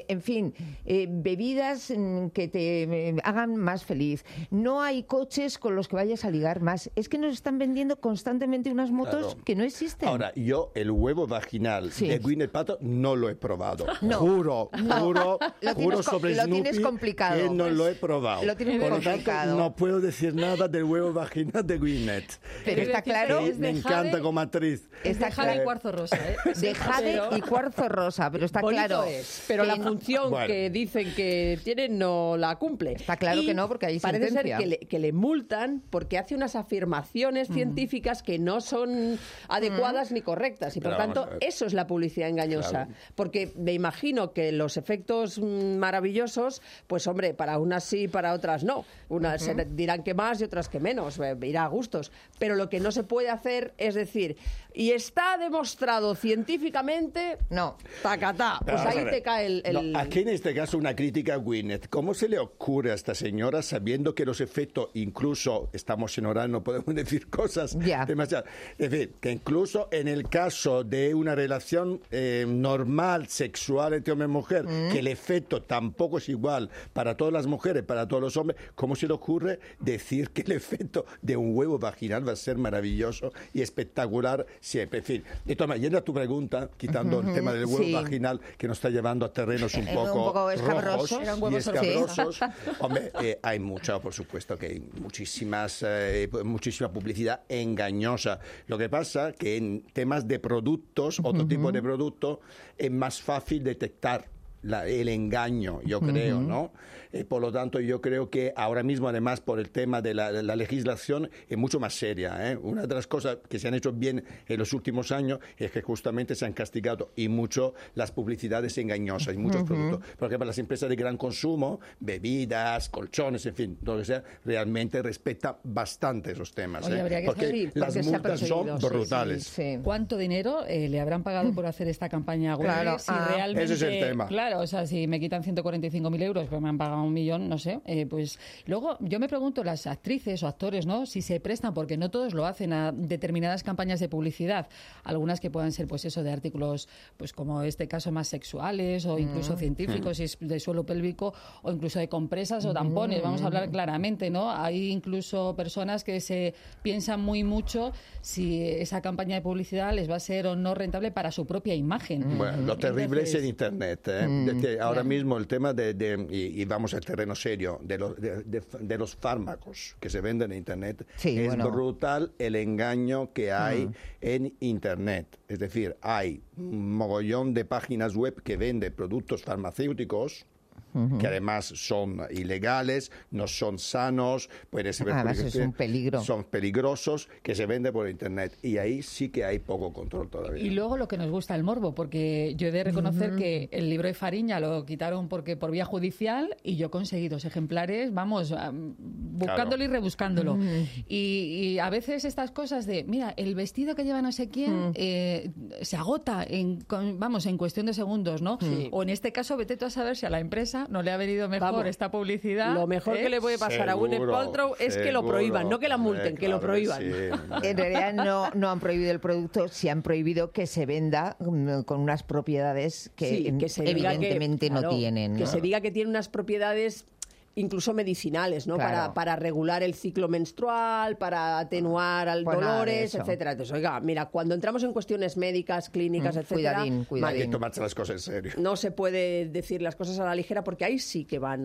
bebidas que te hagan más feliz. No hay coches con los que vayas a ligar más. Es que nos están vendiendo constantemente unas motos que no existen. Ahora, yo el huevo vaginal de Gwyneth Paltrow no lo he probado. No. Juro sobre lo Snoopy tienes complicado. que no lo he probado. Lo tienes Por lo complicado. tanto, no puedo decir nada del huevo vaginal de Gwyneth. Pero está claro. Me encanta como actriz. Está Jade y cuarzo rosa, ¿eh? De jade y cuarzo rosa, pero está Bonito claro. es, pero la función que dicen que tienen no la cumple. Está claro que no, porque hay parece sentencia. ser que le multan porque hace unas afirmaciones científicas que no son adecuadas ni correctas. Y por Pero tanto, vamos a ver. eso es la publicidad engañosa. Claro. Porque me imagino que los efectos maravillosos, pues hombre, para unas sí, para otras no. Unas se dirán que más y otras que menos. Irá a gustos. Pero lo que no se puede hacer es decir, y está demostrado científicamente, no, tacatá. Pues Vamos a ahí ver. te cae el... No, aquí en este caso una crítica a Gwyneth. ¿Cómo se le ocurre a esta señora, sabiendo que los efectos, incluso estamos en oral, no podemos decir cosas demasiado? Es decir, que incluso en el caso de una relación normal, sexual entre hombre y mujer, que el efecto tampoco es igual para todas las mujeres, para todos los hombres, ¿cómo se le ocurre decir que el efecto de un huevo vaginal va a ser maravilloso y espectacular siempre? En fin, de todas maneras, yendo a tu pregunta, quitando el tema del huevo vaginal, que nos está llevando a terrenos un poco escabrosos. rojos y escabrosos. Hombre, hay mucha, por supuesto, que hay muchísima publicidad engañosa. Lo que pasa que en temas de productos, otro tipo de producto, es más fácil detectar el engaño, yo creo, ¿no? Por lo tanto, yo creo que ahora mismo, además, por el tema de la legislación, es mucho más seria, ¿eh? Una de las cosas que se han hecho bien en los últimos años es que justamente se han castigado y mucho las publicidades engañosas y muchos productos. Por ejemplo, las empresas de gran consumo, bebidas, colchones, en fin, lo que sea, realmente respetan bastante esos temas. Oye, habría que porque las multas son brutales. ¿Cuánto dinero le habrán pagado por hacer esta campaña web? Claro, si realmente, ese es el tema. Claro, o sea, si me quitan 145.000 euros, pero me han pagado 1 millón, no sé. Pues luego yo me pregunto, las actrices o actores, ¿no? Si se prestan, porque no todos lo hacen, a determinadas campañas de publicidad. Algunas que puedan ser, pues eso, de artículos, pues como este caso, más sexuales o incluso científicos, si es de suelo pélvico, o incluso de compresas o tampones. Vamos a hablar claramente, ¿no? Hay incluso personas que se piensan muy mucho si esa campaña de publicidad les va a ser o no rentable para su propia imagen. Bueno, lo terrible es en Internet, ahora mismo el tema y vamos al terreno serio de los fármacos que se venden en Internet, brutal el engaño que hay en Internet. Es decir, hay un mogollón de páginas web que venden productos farmacéuticos que además son ilegales, no son sanos, puede ser, además es un peligro. Son peligrosos, que se venden por Internet, y ahí sí que hay poco control todavía. Y luego lo que nos gusta, el morbo, porque yo he de reconocer que el libro de Fariña lo quitaron por vía judicial, y yo conseguí 2 ejemplares, vamos, buscándolo y rebuscándolo. Y a veces estas cosas de, mira, el vestido que lleva no sé quién se agota en cuestión de segundos, ¿no? Sí. O en este caso, vete tú a saber si a la empresa no le ha venido mejor esta publicidad. Lo mejor que le puede pasar a Gwyneth Paltrow es que lo prohíban, no que la multen, que lo prohíban. Sí. En realidad no han prohibido el producto, sí han prohibido que se venda con unas propiedades que evidentemente no tienen, ¿no? Que se diga que tiene unas propiedades incluso medicinales, ¿no? Claro. Para regular el ciclo menstrual, para atenuar dolores, etcétera. Entonces, oiga, mira, cuando entramos en cuestiones médicas, clínicas, etcétera, cuidadín. Hay que tomarse las cosas en serio. No se puede decir las cosas a la ligera, porque ahí sí que van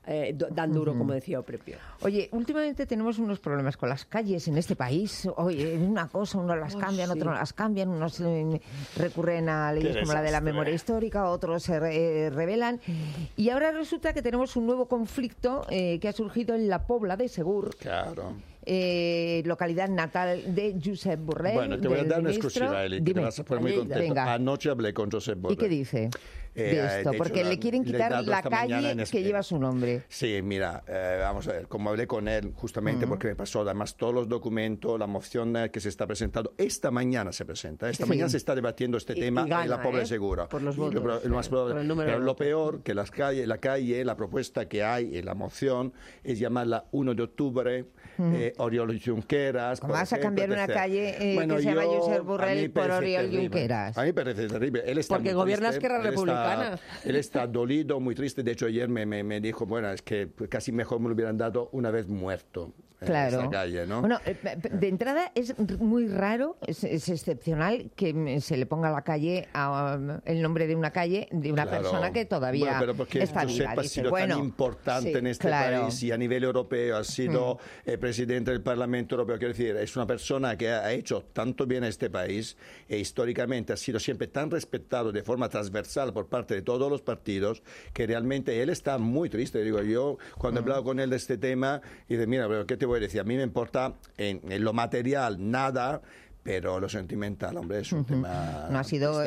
dan duro, como decía Oprepio. Oye, últimamente tenemos unos problemas con las calles en este país. Oye, una cosa, unos las cambian, otros no las cambian, unos recurren a leyes como la de la memoria histórica, otros se rebelan. Y ahora resulta que tenemos un nuevo conflicto que ha surgido en la Pobla de Segur. Claro. Localidad natal de Josep Borrell. Bueno, te voy a dar una exclusiva, Eli, que te vas a poner muy contento. Venga. Anoche hablé con Josep Borrell. ¿Y qué dice de esto? Porque le quieren quitar la calle que lleva su nombre. Sí, mira, vamos a ver, como hablé con él justamente porque me pasó además todos los documentos, la moción que se está presentando, esta mañana se presenta, esta mañana se está debatiendo este tema gana, en la Pobla de Segura. Por los votos. Pero lo peor, que la calle, la propuesta que hay en la moción es llamarla 1 de octubre, Oriol Junqueras. Vas a cambiar una calle que se llama Josep Borrell por Oriol Junqueras. A mí me parece terrible. Él está porque gobierna Esquerra Republicana. Él está dolido, muy triste. De hecho, ayer me dijo, bueno, es que casi mejor me lo hubieran dado una vez muerto. Claro. Esta calle, ¿no? Bueno, de entrada es muy raro, es excepcional que se le ponga a la calle el nombre de una calle de una persona que todavía pero porque está viva. Ha sido tan importante en este país y a nivel europeo ha sido presidente del Parlamento Europeo. Quiero decir, es una persona que ha hecho tanto bien a este país e históricamente ha sido siempre tan respetado de forma transversal por parte de todos los partidos que realmente él está muy triste. Digo, yo cuando he hablado con él de este tema, y de mira, pero ¿qué te voy a decir? A mí me importa en lo material nada, pero lo sentimental, hombre, es un tema... No ha sido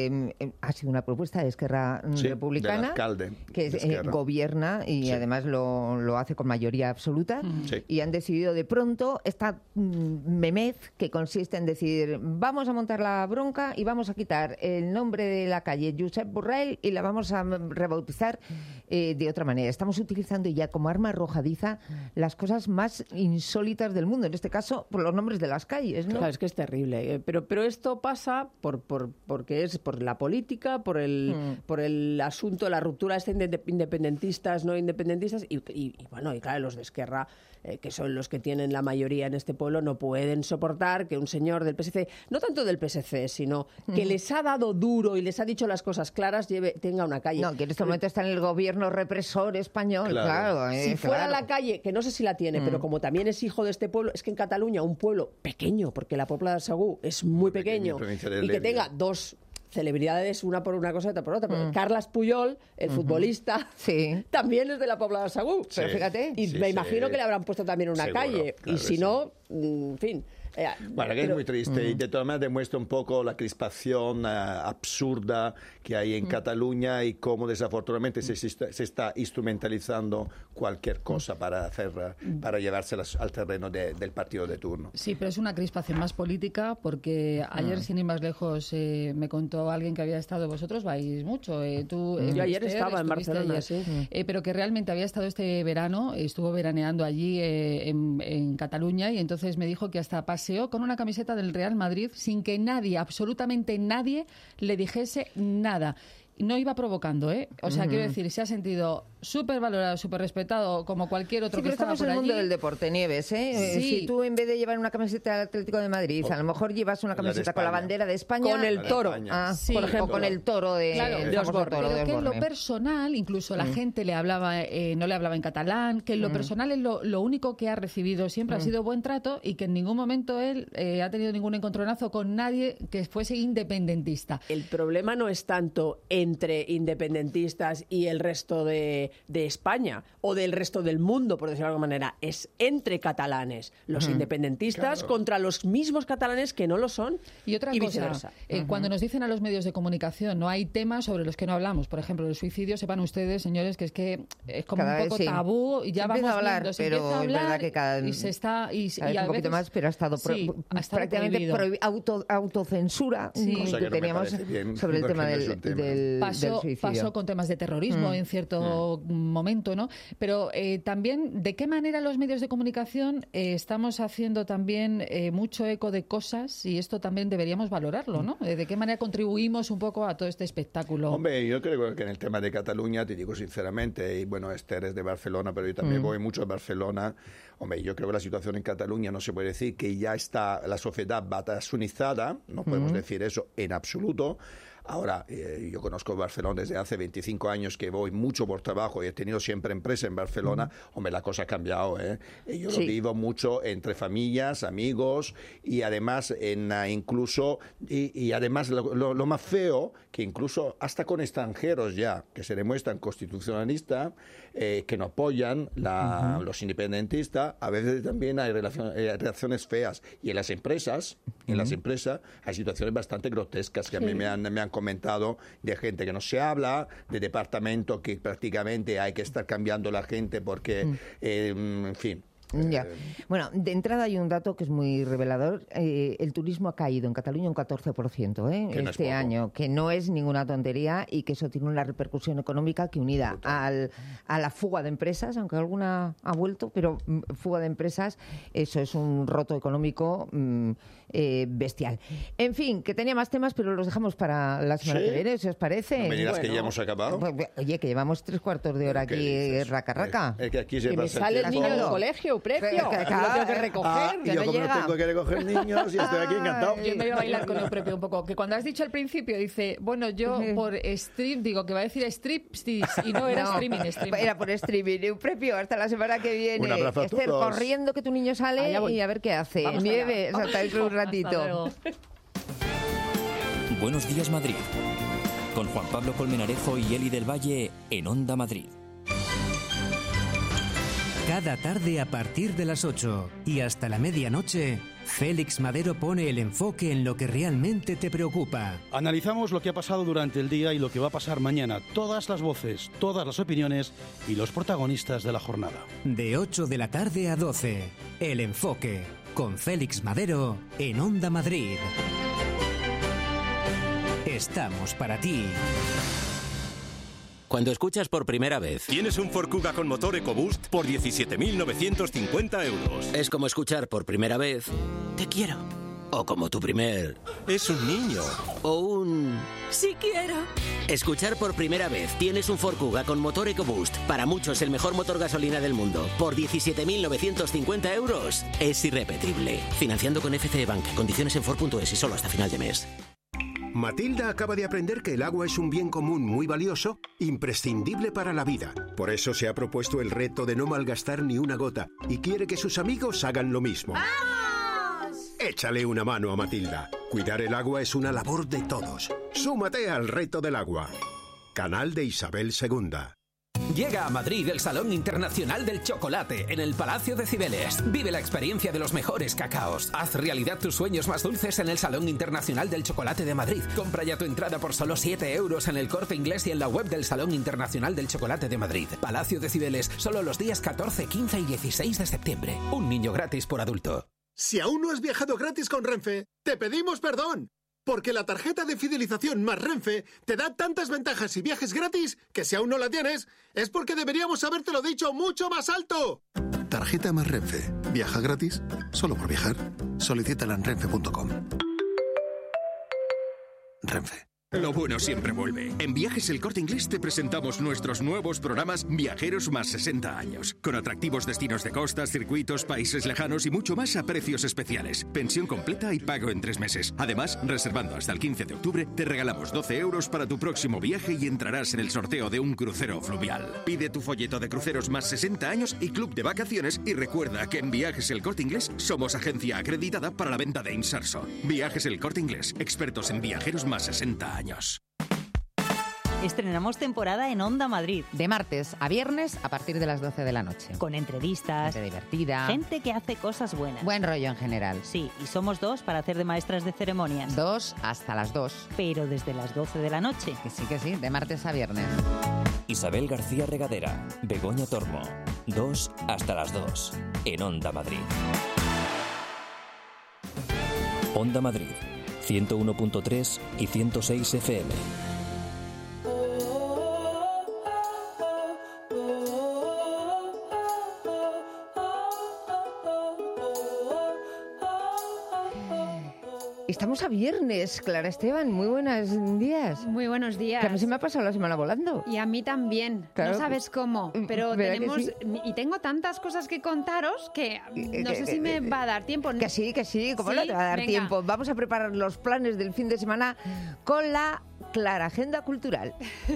una propuesta de Esquerra Republicana, del alcalde que gobierna y además lo hace con mayoría absoluta, y han decidido de pronto esta memez que consiste en decir, vamos a montar la bronca y vamos a quitar el nombre de la calle Josep Borrell y la vamos a rebautizar de otra manera. Estamos utilizando ya como arma arrojadiza las cosas más insólitas del mundo, en este caso por los nombres de las calles, ¿no? Claro, es que es terrible. Pero esto pasa porque es por la política, por el asunto, la ruptura de independentistas, no independentistas, y bueno, y claro, los de Esquerra, que son los que tienen la mayoría en este pueblo, no pueden soportar que un señor del PSC, no tanto del PSC, sino que les ha dado duro y les ha dicho las cosas claras, tenga una calle. No, que en este momento está en el gobierno represor español, claro. Si fuera la calle, que no sé si la tiene, pero como también es hijo de este pueblo, es que en Cataluña, un pueblo pequeño, porque la Pobla de Segur es muy pequeño, y que tenga dos celebridades, una por una cosa y otra por otra. Porque Carles Puyol, el futbolista, también es de la Pobla de Segur. Pero fíjate. Y me imagino que le habrán puesto también una calle. Claro, y si no, en fin... Bueno, que es muy triste y de todas maneras demuestra un poco la crispación absurda que hay en Cataluña y cómo desafortunadamente se está instrumentalizando cualquier cosa para llevárselas al terreno del partido de turno. Sí, pero es una crispación más política porque ayer, sin ir más lejos, me contó alguien que había estado, vosotros vais mucho, tú... Yo ayer estaba en Barcelona, pero que realmente había estado este verano, estuvo veraneando allí en Cataluña y entonces me dijo que hasta paseó con una camiseta del Real Madrid sin que nadie, absolutamente nadie, le dijese nada. No iba provocando, ¿eh? O sea, quiero decir, se ha sentido súper valorado, súper respetado, como cualquier otro que estaba por allí. Estamos en el mundo del deporte, Nieves, ¿eh? Sí. Si tú, en vez de llevar una camiseta del Atlético de Madrid, a lo mejor llevas una camiseta con la bandera de España... Con el toro. Por ejemplo, con el toro de Osborne. Pero que en lo personal, incluso la gente le hablaba, no le hablaba en catalán, que en lo personal es lo único que ha recibido siempre ha sido buen trato y que en ningún momento él ha tenido ningún encontronazo con nadie que fuese independentista. El problema no es tanto entre independentistas y el resto de España o del resto del mundo, por decirlo de alguna manera, es entre catalanes, los independentistas contra los mismos catalanes que no lo son y otra cosa, viceversa. Cuando nos dicen a los medios de comunicación no hay temas sobre los que no hablamos, por ejemplo, el suicidio, sepan ustedes, señores, que es como cada un poco tabú y ya vamos a hablar, viendo, pero empieza a hablar, es verdad que cada y se está y un poquito más, pero ha estado prácticamente autocensura que teníamos sobre el tema del pasó con temas de terrorismo en cierto momento, ¿no? Pero también, ¿de qué manera los medios de comunicación estamos haciendo también mucho eco de cosas? Y esto también deberíamos valorarlo, ¿no? ¿De qué manera contribuimos un poco a todo este espectáculo? Hombre, yo creo que en el tema de Cataluña, te digo sinceramente, y bueno, Esther es de Barcelona, pero yo también voy mucho a Barcelona. Hombre, yo creo que la situación en Cataluña no se puede decir que ya está la sociedad batasunitzada, no podemos decir eso en absoluto. Ahora, yo conozco Barcelona desde hace 25 años que voy mucho por trabajo y he tenido siempre empresa en Barcelona. Hombre, la cosa ha cambiado, Yo lo vivo mucho entre familias, amigos y además incluso y además lo más feo, que incluso hasta con extranjeros ya, que se demuestran constitucionalistas, que no apoyan los independentistas, a veces también hay reacciones feas. Y en las empresas hay situaciones bastante grotescas que a mí me han comentado, de gente que no se habla, de departamento que prácticamente hay que estar cambiando la gente porque, en fin. Ya. Bueno, de entrada hay un dato que es muy revelador. El turismo ha caído en Cataluña un 14% este año, que no es ninguna tontería y que eso tiene una repercusión económica que unida a la fuga de empresas, aunque alguna ha vuelto, pero fuga de empresas, eso es un roto económico bestial. En fin, que tenía más temas, pero los dejamos para la semana que viene, si os parece. ¿No me dirás que ya hemos acabado? Oye, que llevamos 3/4 de hora aquí, raca. Es que aquí se me sale el niño del colegio, precio. Lo tengo que recoger. Yo como no tengo que recoger niños y estoy aquí encantado. Yo me iba a bailar con el propio un poco. Que cuando has dicho al principio, dice, bueno, yo por stream, digo que va a decir striptease y no era streaming. Era por streaming. Eupropio, hasta la semana que viene. Un abrazo a Esther, todos. Corriendo que tu niño sale y a ver qué hace. Nieves, hasta dentro de un ratito. Buenos días, Madrid. Con Juan Pablo Colmenarejo y Eli del Valle en Onda Madrid. Cada tarde a partir de las 8 y hasta la medianoche, Félix Madero pone el enfoque en lo que realmente te preocupa. Analizamos lo que ha pasado durante el día y lo que va a pasar mañana. Todas las voces, todas las opiniones y los protagonistas de la jornada. De 8 de la tarde a 12, El Enfoque, con Félix Madero en Onda Madrid. Estamos para ti. Cuando escuchas por primera vez: ¿tienes un Ford Kuga con motor EcoBoost por 17.950 euros? Es como escuchar por primera vez: te quiero. O como tu primer... es un niño. O un... sí quiero. Escuchar por primera vez: tienes un Ford Kuga con motor EcoBoost, para muchos el mejor motor gasolina del mundo, por 17.950 euros, es irrepetible. Financiando con FCE Bank. Condiciones en Ford.es y solo hasta final de mes. Matilda acaba de aprender que el agua es un bien común muy valioso, imprescindible para la vida. Por eso se ha propuesto el reto de no malgastar ni una gota y quiere que sus amigos hagan lo mismo. ¡Vamos! Échale una mano a Matilda. Cuidar el agua es una labor de todos. Súmate al reto del agua. Canal de Isabel II. Llega a Madrid el Salón Internacional del Chocolate en el Palacio de Cibeles. Vive la experiencia de los mejores cacaos. Haz realidad tus sueños más dulces en el Salón Internacional del Chocolate de Madrid. Compra ya tu entrada por solo 7 euros en el Corte Inglés y en la web del Salón Internacional del Chocolate de Madrid. Palacio de Cibeles, solo los días 14, 15 y 16 de septiembre. Un niño gratis por adulto. Si aún no has viajado gratis con Renfe, te pedimos perdón. Porque la tarjeta de fidelización más Renfe te da tantas ventajas y viajes gratis que si aún no la tienes, es porque deberíamos habértelo dicho mucho más alto. Tarjeta más Renfe. ¿Viaja gratis? Solo por viajar. Solicítala en renfe.com. Renfe. Lo bueno siempre vuelve. En Viajes El Corte Inglés te presentamos nuestros nuevos programas Viajeros más 60 años. Con atractivos destinos de costas, circuitos, países lejanos y mucho más a precios especiales. Pensión completa y pago en 3 meses. Además, reservando hasta el 15 de octubre, te regalamos 12 euros para tu próximo viaje y entrarás en el sorteo de un crucero fluvial. Pide tu folleto de cruceros más 60 años y club de vacaciones y recuerda que en Viajes El Corte Inglés somos agencia acreditada para la venta de Inserso. Viajes El Corte Inglés, expertos en viajeros más 60 años. Estrenamos temporada en Onda Madrid. De martes a viernes a partir de las 12 de la noche. Con entrevistas. Gente divertida. Gente que hace cosas buenas. Buen rollo en general. Sí, y somos 2 para hacer de maestras de ceremonias. 2 hasta las 2. Pero desde las 12 de la noche. Que sí, de martes a viernes. Isabel García Regadera, Begoña Tormo. 2 hasta las 2. En Onda Madrid. Onda Madrid. 101.3 y 106 FM. Estamos a viernes, Clara Esteban. Muy buenos días. Muy buenos días. Que a mí se me ha pasado la semana volando. Y a mí también. Claro. No sabes cómo, pero tenemos... Sí? Y tengo tantas cosas que contaros que no sé si me va a dar tiempo. Que sí, ¿cómo no te va a dar venga. tiempo? Vamos a preparar los planes del fin de semana con la Clara Agenda Cultural.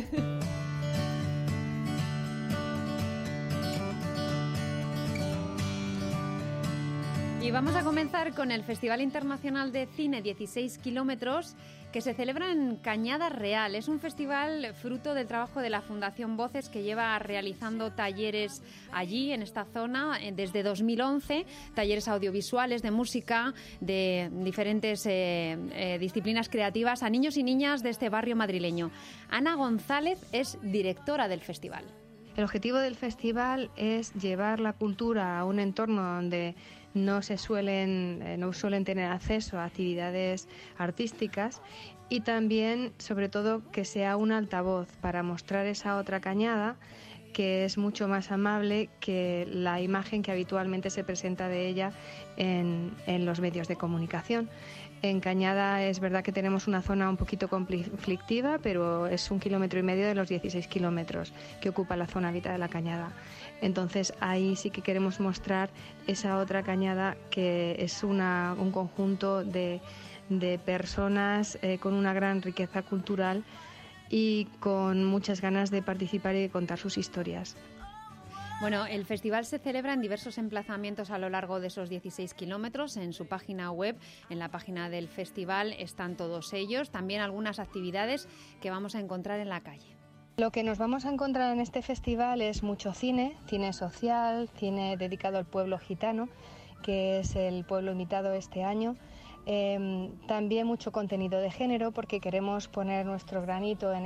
Y vamos a comenzar con el Festival Internacional de Cine 16 kilómetros que se celebra en Cañada Real. Es un festival fruto del trabajo de la Fundación Voces, que lleva realizando talleres allí, en esta zona, desde 2011, talleres audiovisuales, de música, de diferentes disciplinas creativas a niños y niñas de este barrio madrileño. Ana González es directora del festival. El objetivo del festival es llevar la cultura a un entorno donde no suelen tener acceso a actividades artísticas, y también, sobre todo, que sea un altavoz para mostrar esa otra Cañada, que es mucho más amable que la imagen que habitualmente se presenta de ella en los medios de comunicación. En Cañada es verdad que tenemos una zona un poquito conflictiva, pero es 1,5 kilómetros de los 16 kilómetros que ocupa la zona vital de la Cañada. Entonces ahí sí que queremos mostrar esa otra Cañada, que es un conjunto de personas con una gran riqueza cultural y con muchas ganas de participar y de contar sus historias. Bueno, el festival se celebra en diversos emplazamientos a lo largo de esos 16 kilómetros. En su página web, en la página del festival, están todos ellos. También algunas actividades que vamos a encontrar en la calle. Lo que nos vamos a encontrar en este festival es mucho cine social, cine dedicado al pueblo gitano, que es el pueblo invitado este año. También mucho contenido de género, porque queremos poner nuestro granito en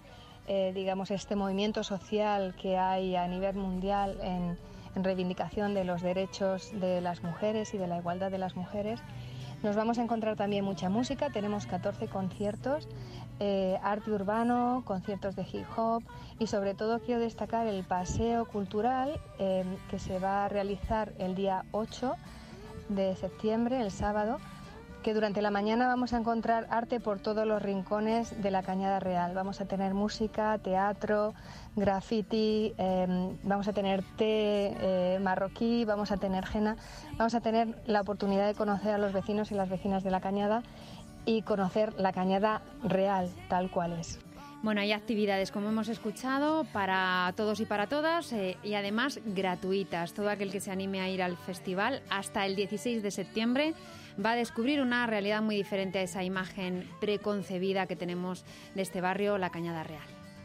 este movimiento social que hay a nivel mundial en reivindicación de los derechos de las mujeres y de la igualdad de las mujeres. Nos vamos a encontrar también mucha música, tenemos 14 conciertos, arte urbano, conciertos de hip hop, y sobre todo quiero destacar el paseo cultural que se va a realizar el día 8 de septiembre, el sábado, que durante la mañana vamos a encontrar arte por todos los rincones de la Cañada Real. Vamos a tener música, teatro, graffiti, vamos a tener té marroquí, vamos a tener henna, vamos a tener la oportunidad de conocer a los vecinos y las vecinas de la Cañada y conocer la Cañada Real tal cual es. Bueno, hay actividades, como hemos escuchado, para todos y para todas, y además gratuitas. Todo aquel que se anime a ir al festival hasta el 16 de septiembre va a descubrir una realidad muy diferente a esa imagen preconcebida que tenemos de este barrio, la Cañada Real.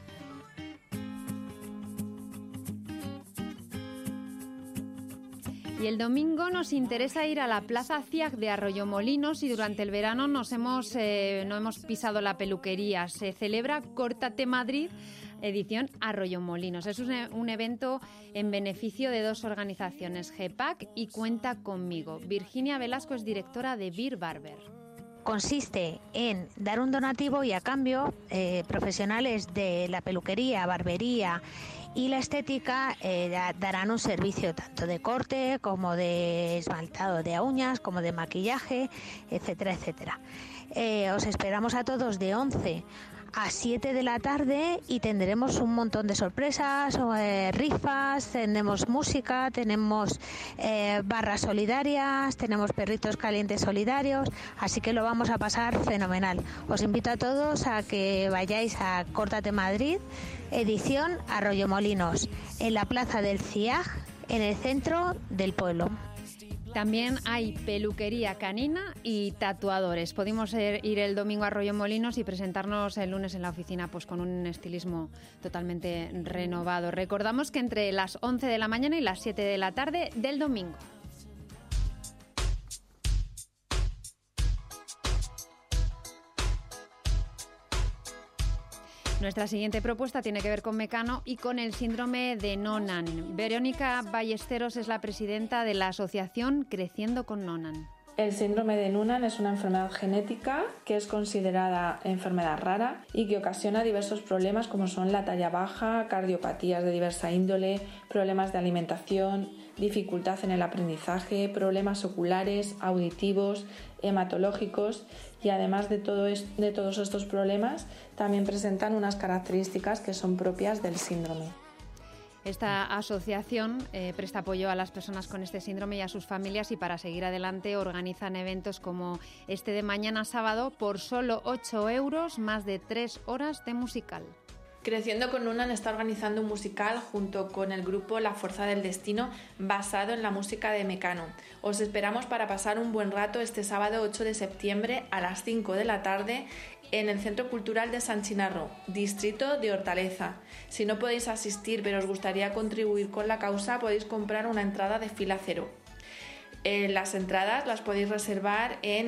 Y el domingo nos interesa ir a la Plaza CIAC de Arroyomolinos, y durante el verano no hemos pisado la peluquería. Se celebra Córtate Madrid, edición Arroyomolinos. Es un evento en beneficio de dos organizaciones, GEPAC y Cuenta Conmigo. Virginia Velasco es directora de Beer Barber. Consiste en dar un donativo y a cambio profesionales de la peluquería, barbería y la estética darán un servicio tanto de corte como de esmaltado de uñas, como de maquillaje, etcétera, etcétera. Os esperamos a todos de 11 a 7 de la tarde y tendremos un montón de sorpresas, rifas, tenemos música, tenemos barras solidarias, tenemos perritos calientes solidarios, así que lo vamos a pasar fenomenal. Os invito a todos a que vayáis a Córtate Madrid, edición Arroyomolinos, en la plaza del CIAG, en el centro del pueblo. También hay peluquería canina y tatuadores. Pudimos ir el domingo a Arroyomolinos y presentarnos el lunes en la oficina pues con un estilismo totalmente renovado. Recordamos que entre las 11 de la mañana y las 7 de la tarde del domingo. Nuestra siguiente propuesta tiene que ver con Mecano y con el síndrome de Noonan. Verónica Ballesteros es la presidenta de la asociación Creciendo con Noonan. El síndrome de Noonan es una enfermedad genética que es considerada enfermedad rara y que ocasiona diversos problemas como son la talla baja, cardiopatías de diversa índole, problemas de alimentación, dificultad en el aprendizaje, problemas oculares, auditivos, hematológicos y además de todos estos problemas también presentan unas características que son propias del síndrome. Esta asociación presta apoyo a las personas con este síndrome y a sus familias, y para seguir adelante organizan eventos como este de mañana sábado por solo 8 euros, más de 3 horas de musical. Creciendo con Unan está organizando un musical junto con el grupo La Fuerza del Destino, basado en la música de Mecano. Os esperamos para pasar un buen rato este sábado 8 de septiembre a las 5 de la tarde en el Centro Cultural de San Chinarro, distrito de Hortaleza. Si no podéis asistir pero os gustaría contribuir con la causa, podéis comprar una entrada de fila cero. Las entradas las podéis reservar en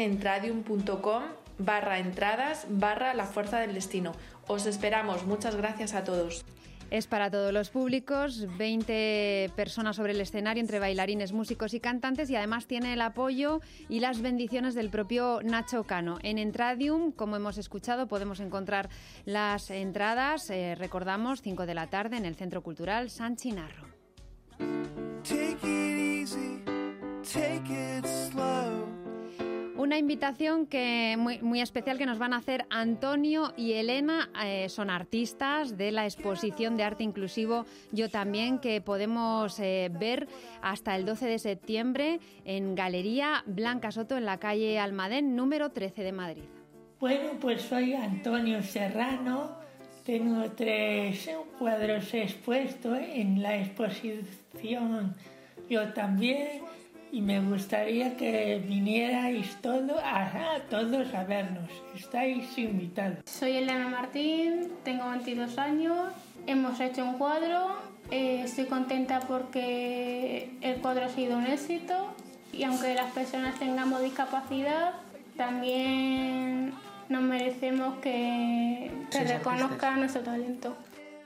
entradium.com/entradas/La Fuerza del Destino. Os esperamos. Muchas gracias a todos. Es para todos los públicos, 20 personas sobre el escenario, entre bailarines, músicos y cantantes, y además tiene el apoyo y las bendiciones del propio Nacho Cano. En Entradium, como hemos escuchado, podemos encontrar las entradas, recordamos, 5 de la tarde en el Centro Cultural San Chinarro. Take it easy, take it slow. Una invitación muy especial que nos van a hacer Antonio y Elena, son artistas de la exposición de arte inclusivo Yo También, que podemos ver hasta el 12 de septiembre en Galería Blanca Soto, en la calle Almadén, número 13 de Madrid. Bueno, pues soy Antonio Serrano, tengo 3 cuadros expuestos en la exposición Yo También, y me gustaría que vinierais todos a vernos. Estáis invitados. Soy Elena Martín, tengo 22 años, hemos hecho un cuadro, estoy contenta porque el cuadro ha sido un éxito, y aunque las personas tengamos discapacidad, también nos merecemos que se reconozca nuestro talento.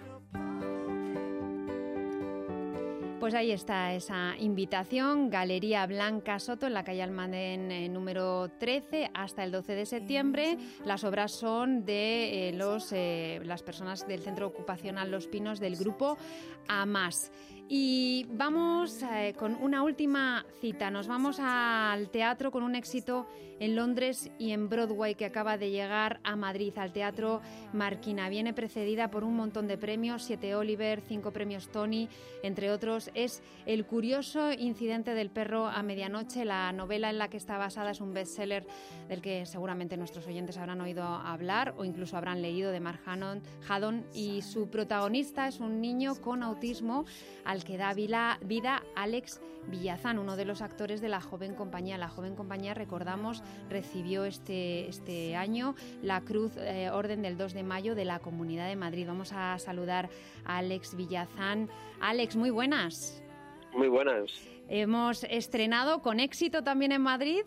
Pues ahí está esa invitación, Galería Blanca Soto, en la calle Almadén número 13, hasta el 12 de septiembre. Las obras son de las personas del Centro Ocupacional Los Pinos, del grupo AMAS. Y vamos con una última cita. Nos vamos al teatro con un éxito en Londres y en Broadway que acaba de llegar a Madrid, al Teatro Marquina. Viene precedida por un montón de premios, 7 Oliver, 5 premios Tony, entre otros. Es El curioso incidente del perro a medianoche. La novela en la que está basada es un bestseller del que seguramente nuestros oyentes habrán oído hablar o incluso habrán leído, de Mark Haddon, y su protagonista es un niño con autismo al que da vida Alex Villazán, uno de los actores de La Joven Compañía. La Joven Compañía, recordamos, recibió este año la Cruz Orden del 2 de mayo de la Comunidad de Madrid. Vamos a saludar a Alex Villazán. Alex, muy buenas. Muy buenas. Hemos estrenado con éxito también en Madrid.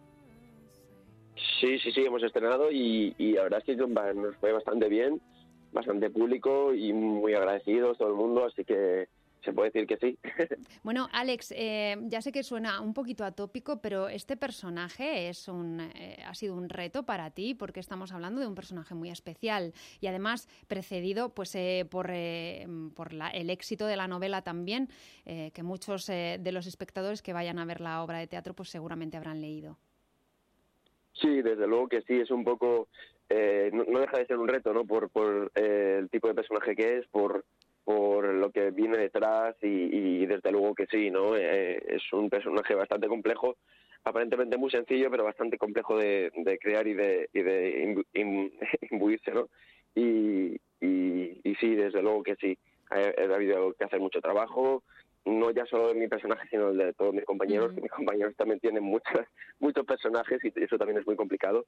Sí, hemos estrenado y la verdad es que nos fue bastante bien, bastante público y muy agradecidos todo el mundo, así que se puede decir que sí. Bueno, Alex, ya sé que suena un poquito atópico, pero este personaje ha sido un reto para ti, porque estamos hablando de un personaje muy especial y además precedido pues por el éxito de la novela también, que muchos de los espectadores que vayan a ver la obra de teatro pues seguramente habrán leído. Sí, desde luego que sí, es un poco... no deja de ser un reto, ¿no? Por el tipo de personaje que es, por lo que viene detrás y desde luego que sí, ¿no? Es un personaje bastante complejo, aparentemente muy sencillo, pero bastante complejo de crear y de imbuirse, ¿no? Y sí, desde luego que sí, ha habido que hacer mucho trabajo, no ya solo de mi personaje, sino el de todos mis compañeros, que mis compañeros también tienen muchos personajes y eso también es muy complicado.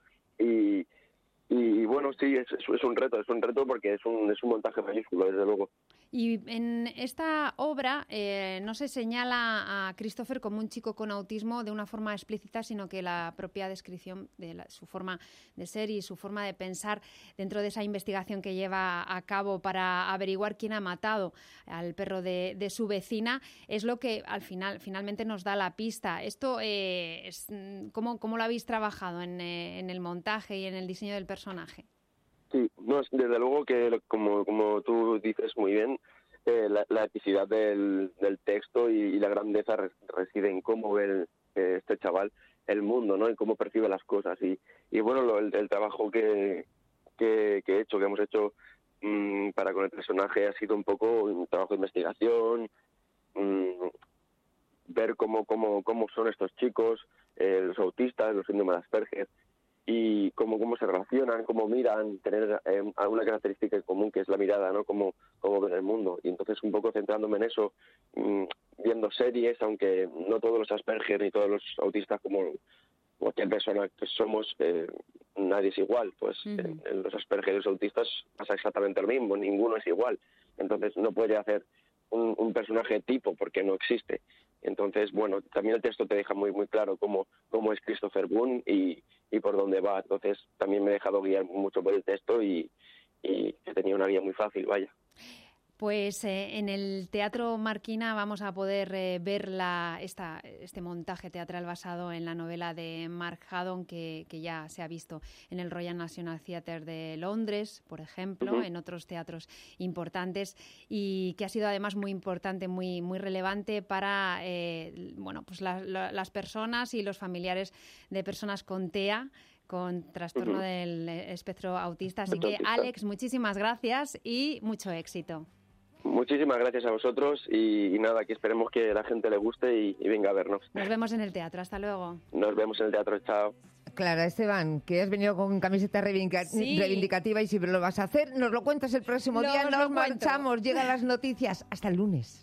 Y bueno, sí, es un reto porque es un montaje mayúsculo, desde luego. Y en esta obra no se señala a Christopher como un chico con autismo de una forma explícita, sino que la propia descripción de su forma de ser y su forma de pensar dentro de esa investigación que lleva a cabo para averiguar quién ha matado al perro de su vecina es lo que finalmente nos da la pista. Esto ¿cómo lo habéis trabajado en el montaje y en el diseño del personaje? Sí, no, desde luego que como tú dices muy bien, la epicidad del texto y la grandeza reside en cómo ve este chaval el mundo, ¿no? Y cómo percibe las cosas. Y bueno, el trabajo que hemos hecho para con el personaje ha sido un poco un trabajo de investigación, ver cómo son estos chicos, los autistas, los síndromes de Asperger, y cómo se relacionan, cómo miran, tener alguna característica en común que es la mirada, ¿no? Cómo ven el mundo. Y entonces un poco centrándome en eso, viendo series, aunque no todos los Asperger ni todos los autistas como cualquier persona que somos, nadie es igual. Pues en los Asperger y los autistas pasa exactamente lo mismo, ninguno es igual. Entonces no puede hacer un personaje tipo porque no existe. Entonces, bueno, también el texto te deja muy muy claro cómo es Christopher Boone y por dónde va. Entonces también me he dejado guiar mucho por el texto y que tenía una guía muy fácil, vaya. Pues en el Teatro Marquina vamos a poder ver este montaje teatral basado en la novela de Mark Haddon que ya se ha visto en el Royal National Theatre de Londres, por ejemplo, en otros teatros importantes, y que ha sido además muy importante, muy, muy relevante para pues las personas y los familiares de personas con TEA, con trastorno del espectro autista. Así que, Alex, muchísimas gracias y mucho éxito. Muchísimas gracias a vosotros y nada, que esperemos que a la gente le guste y venga a vernos. Nos vemos en el teatro, hasta luego. Nos vemos en el teatro, chao. Clara Esteban, que has venido con camiseta reivindicativa y si lo vas a hacer, nos lo cuentas el próximo día, nos marchamos, llegan las noticias. Hasta el lunes.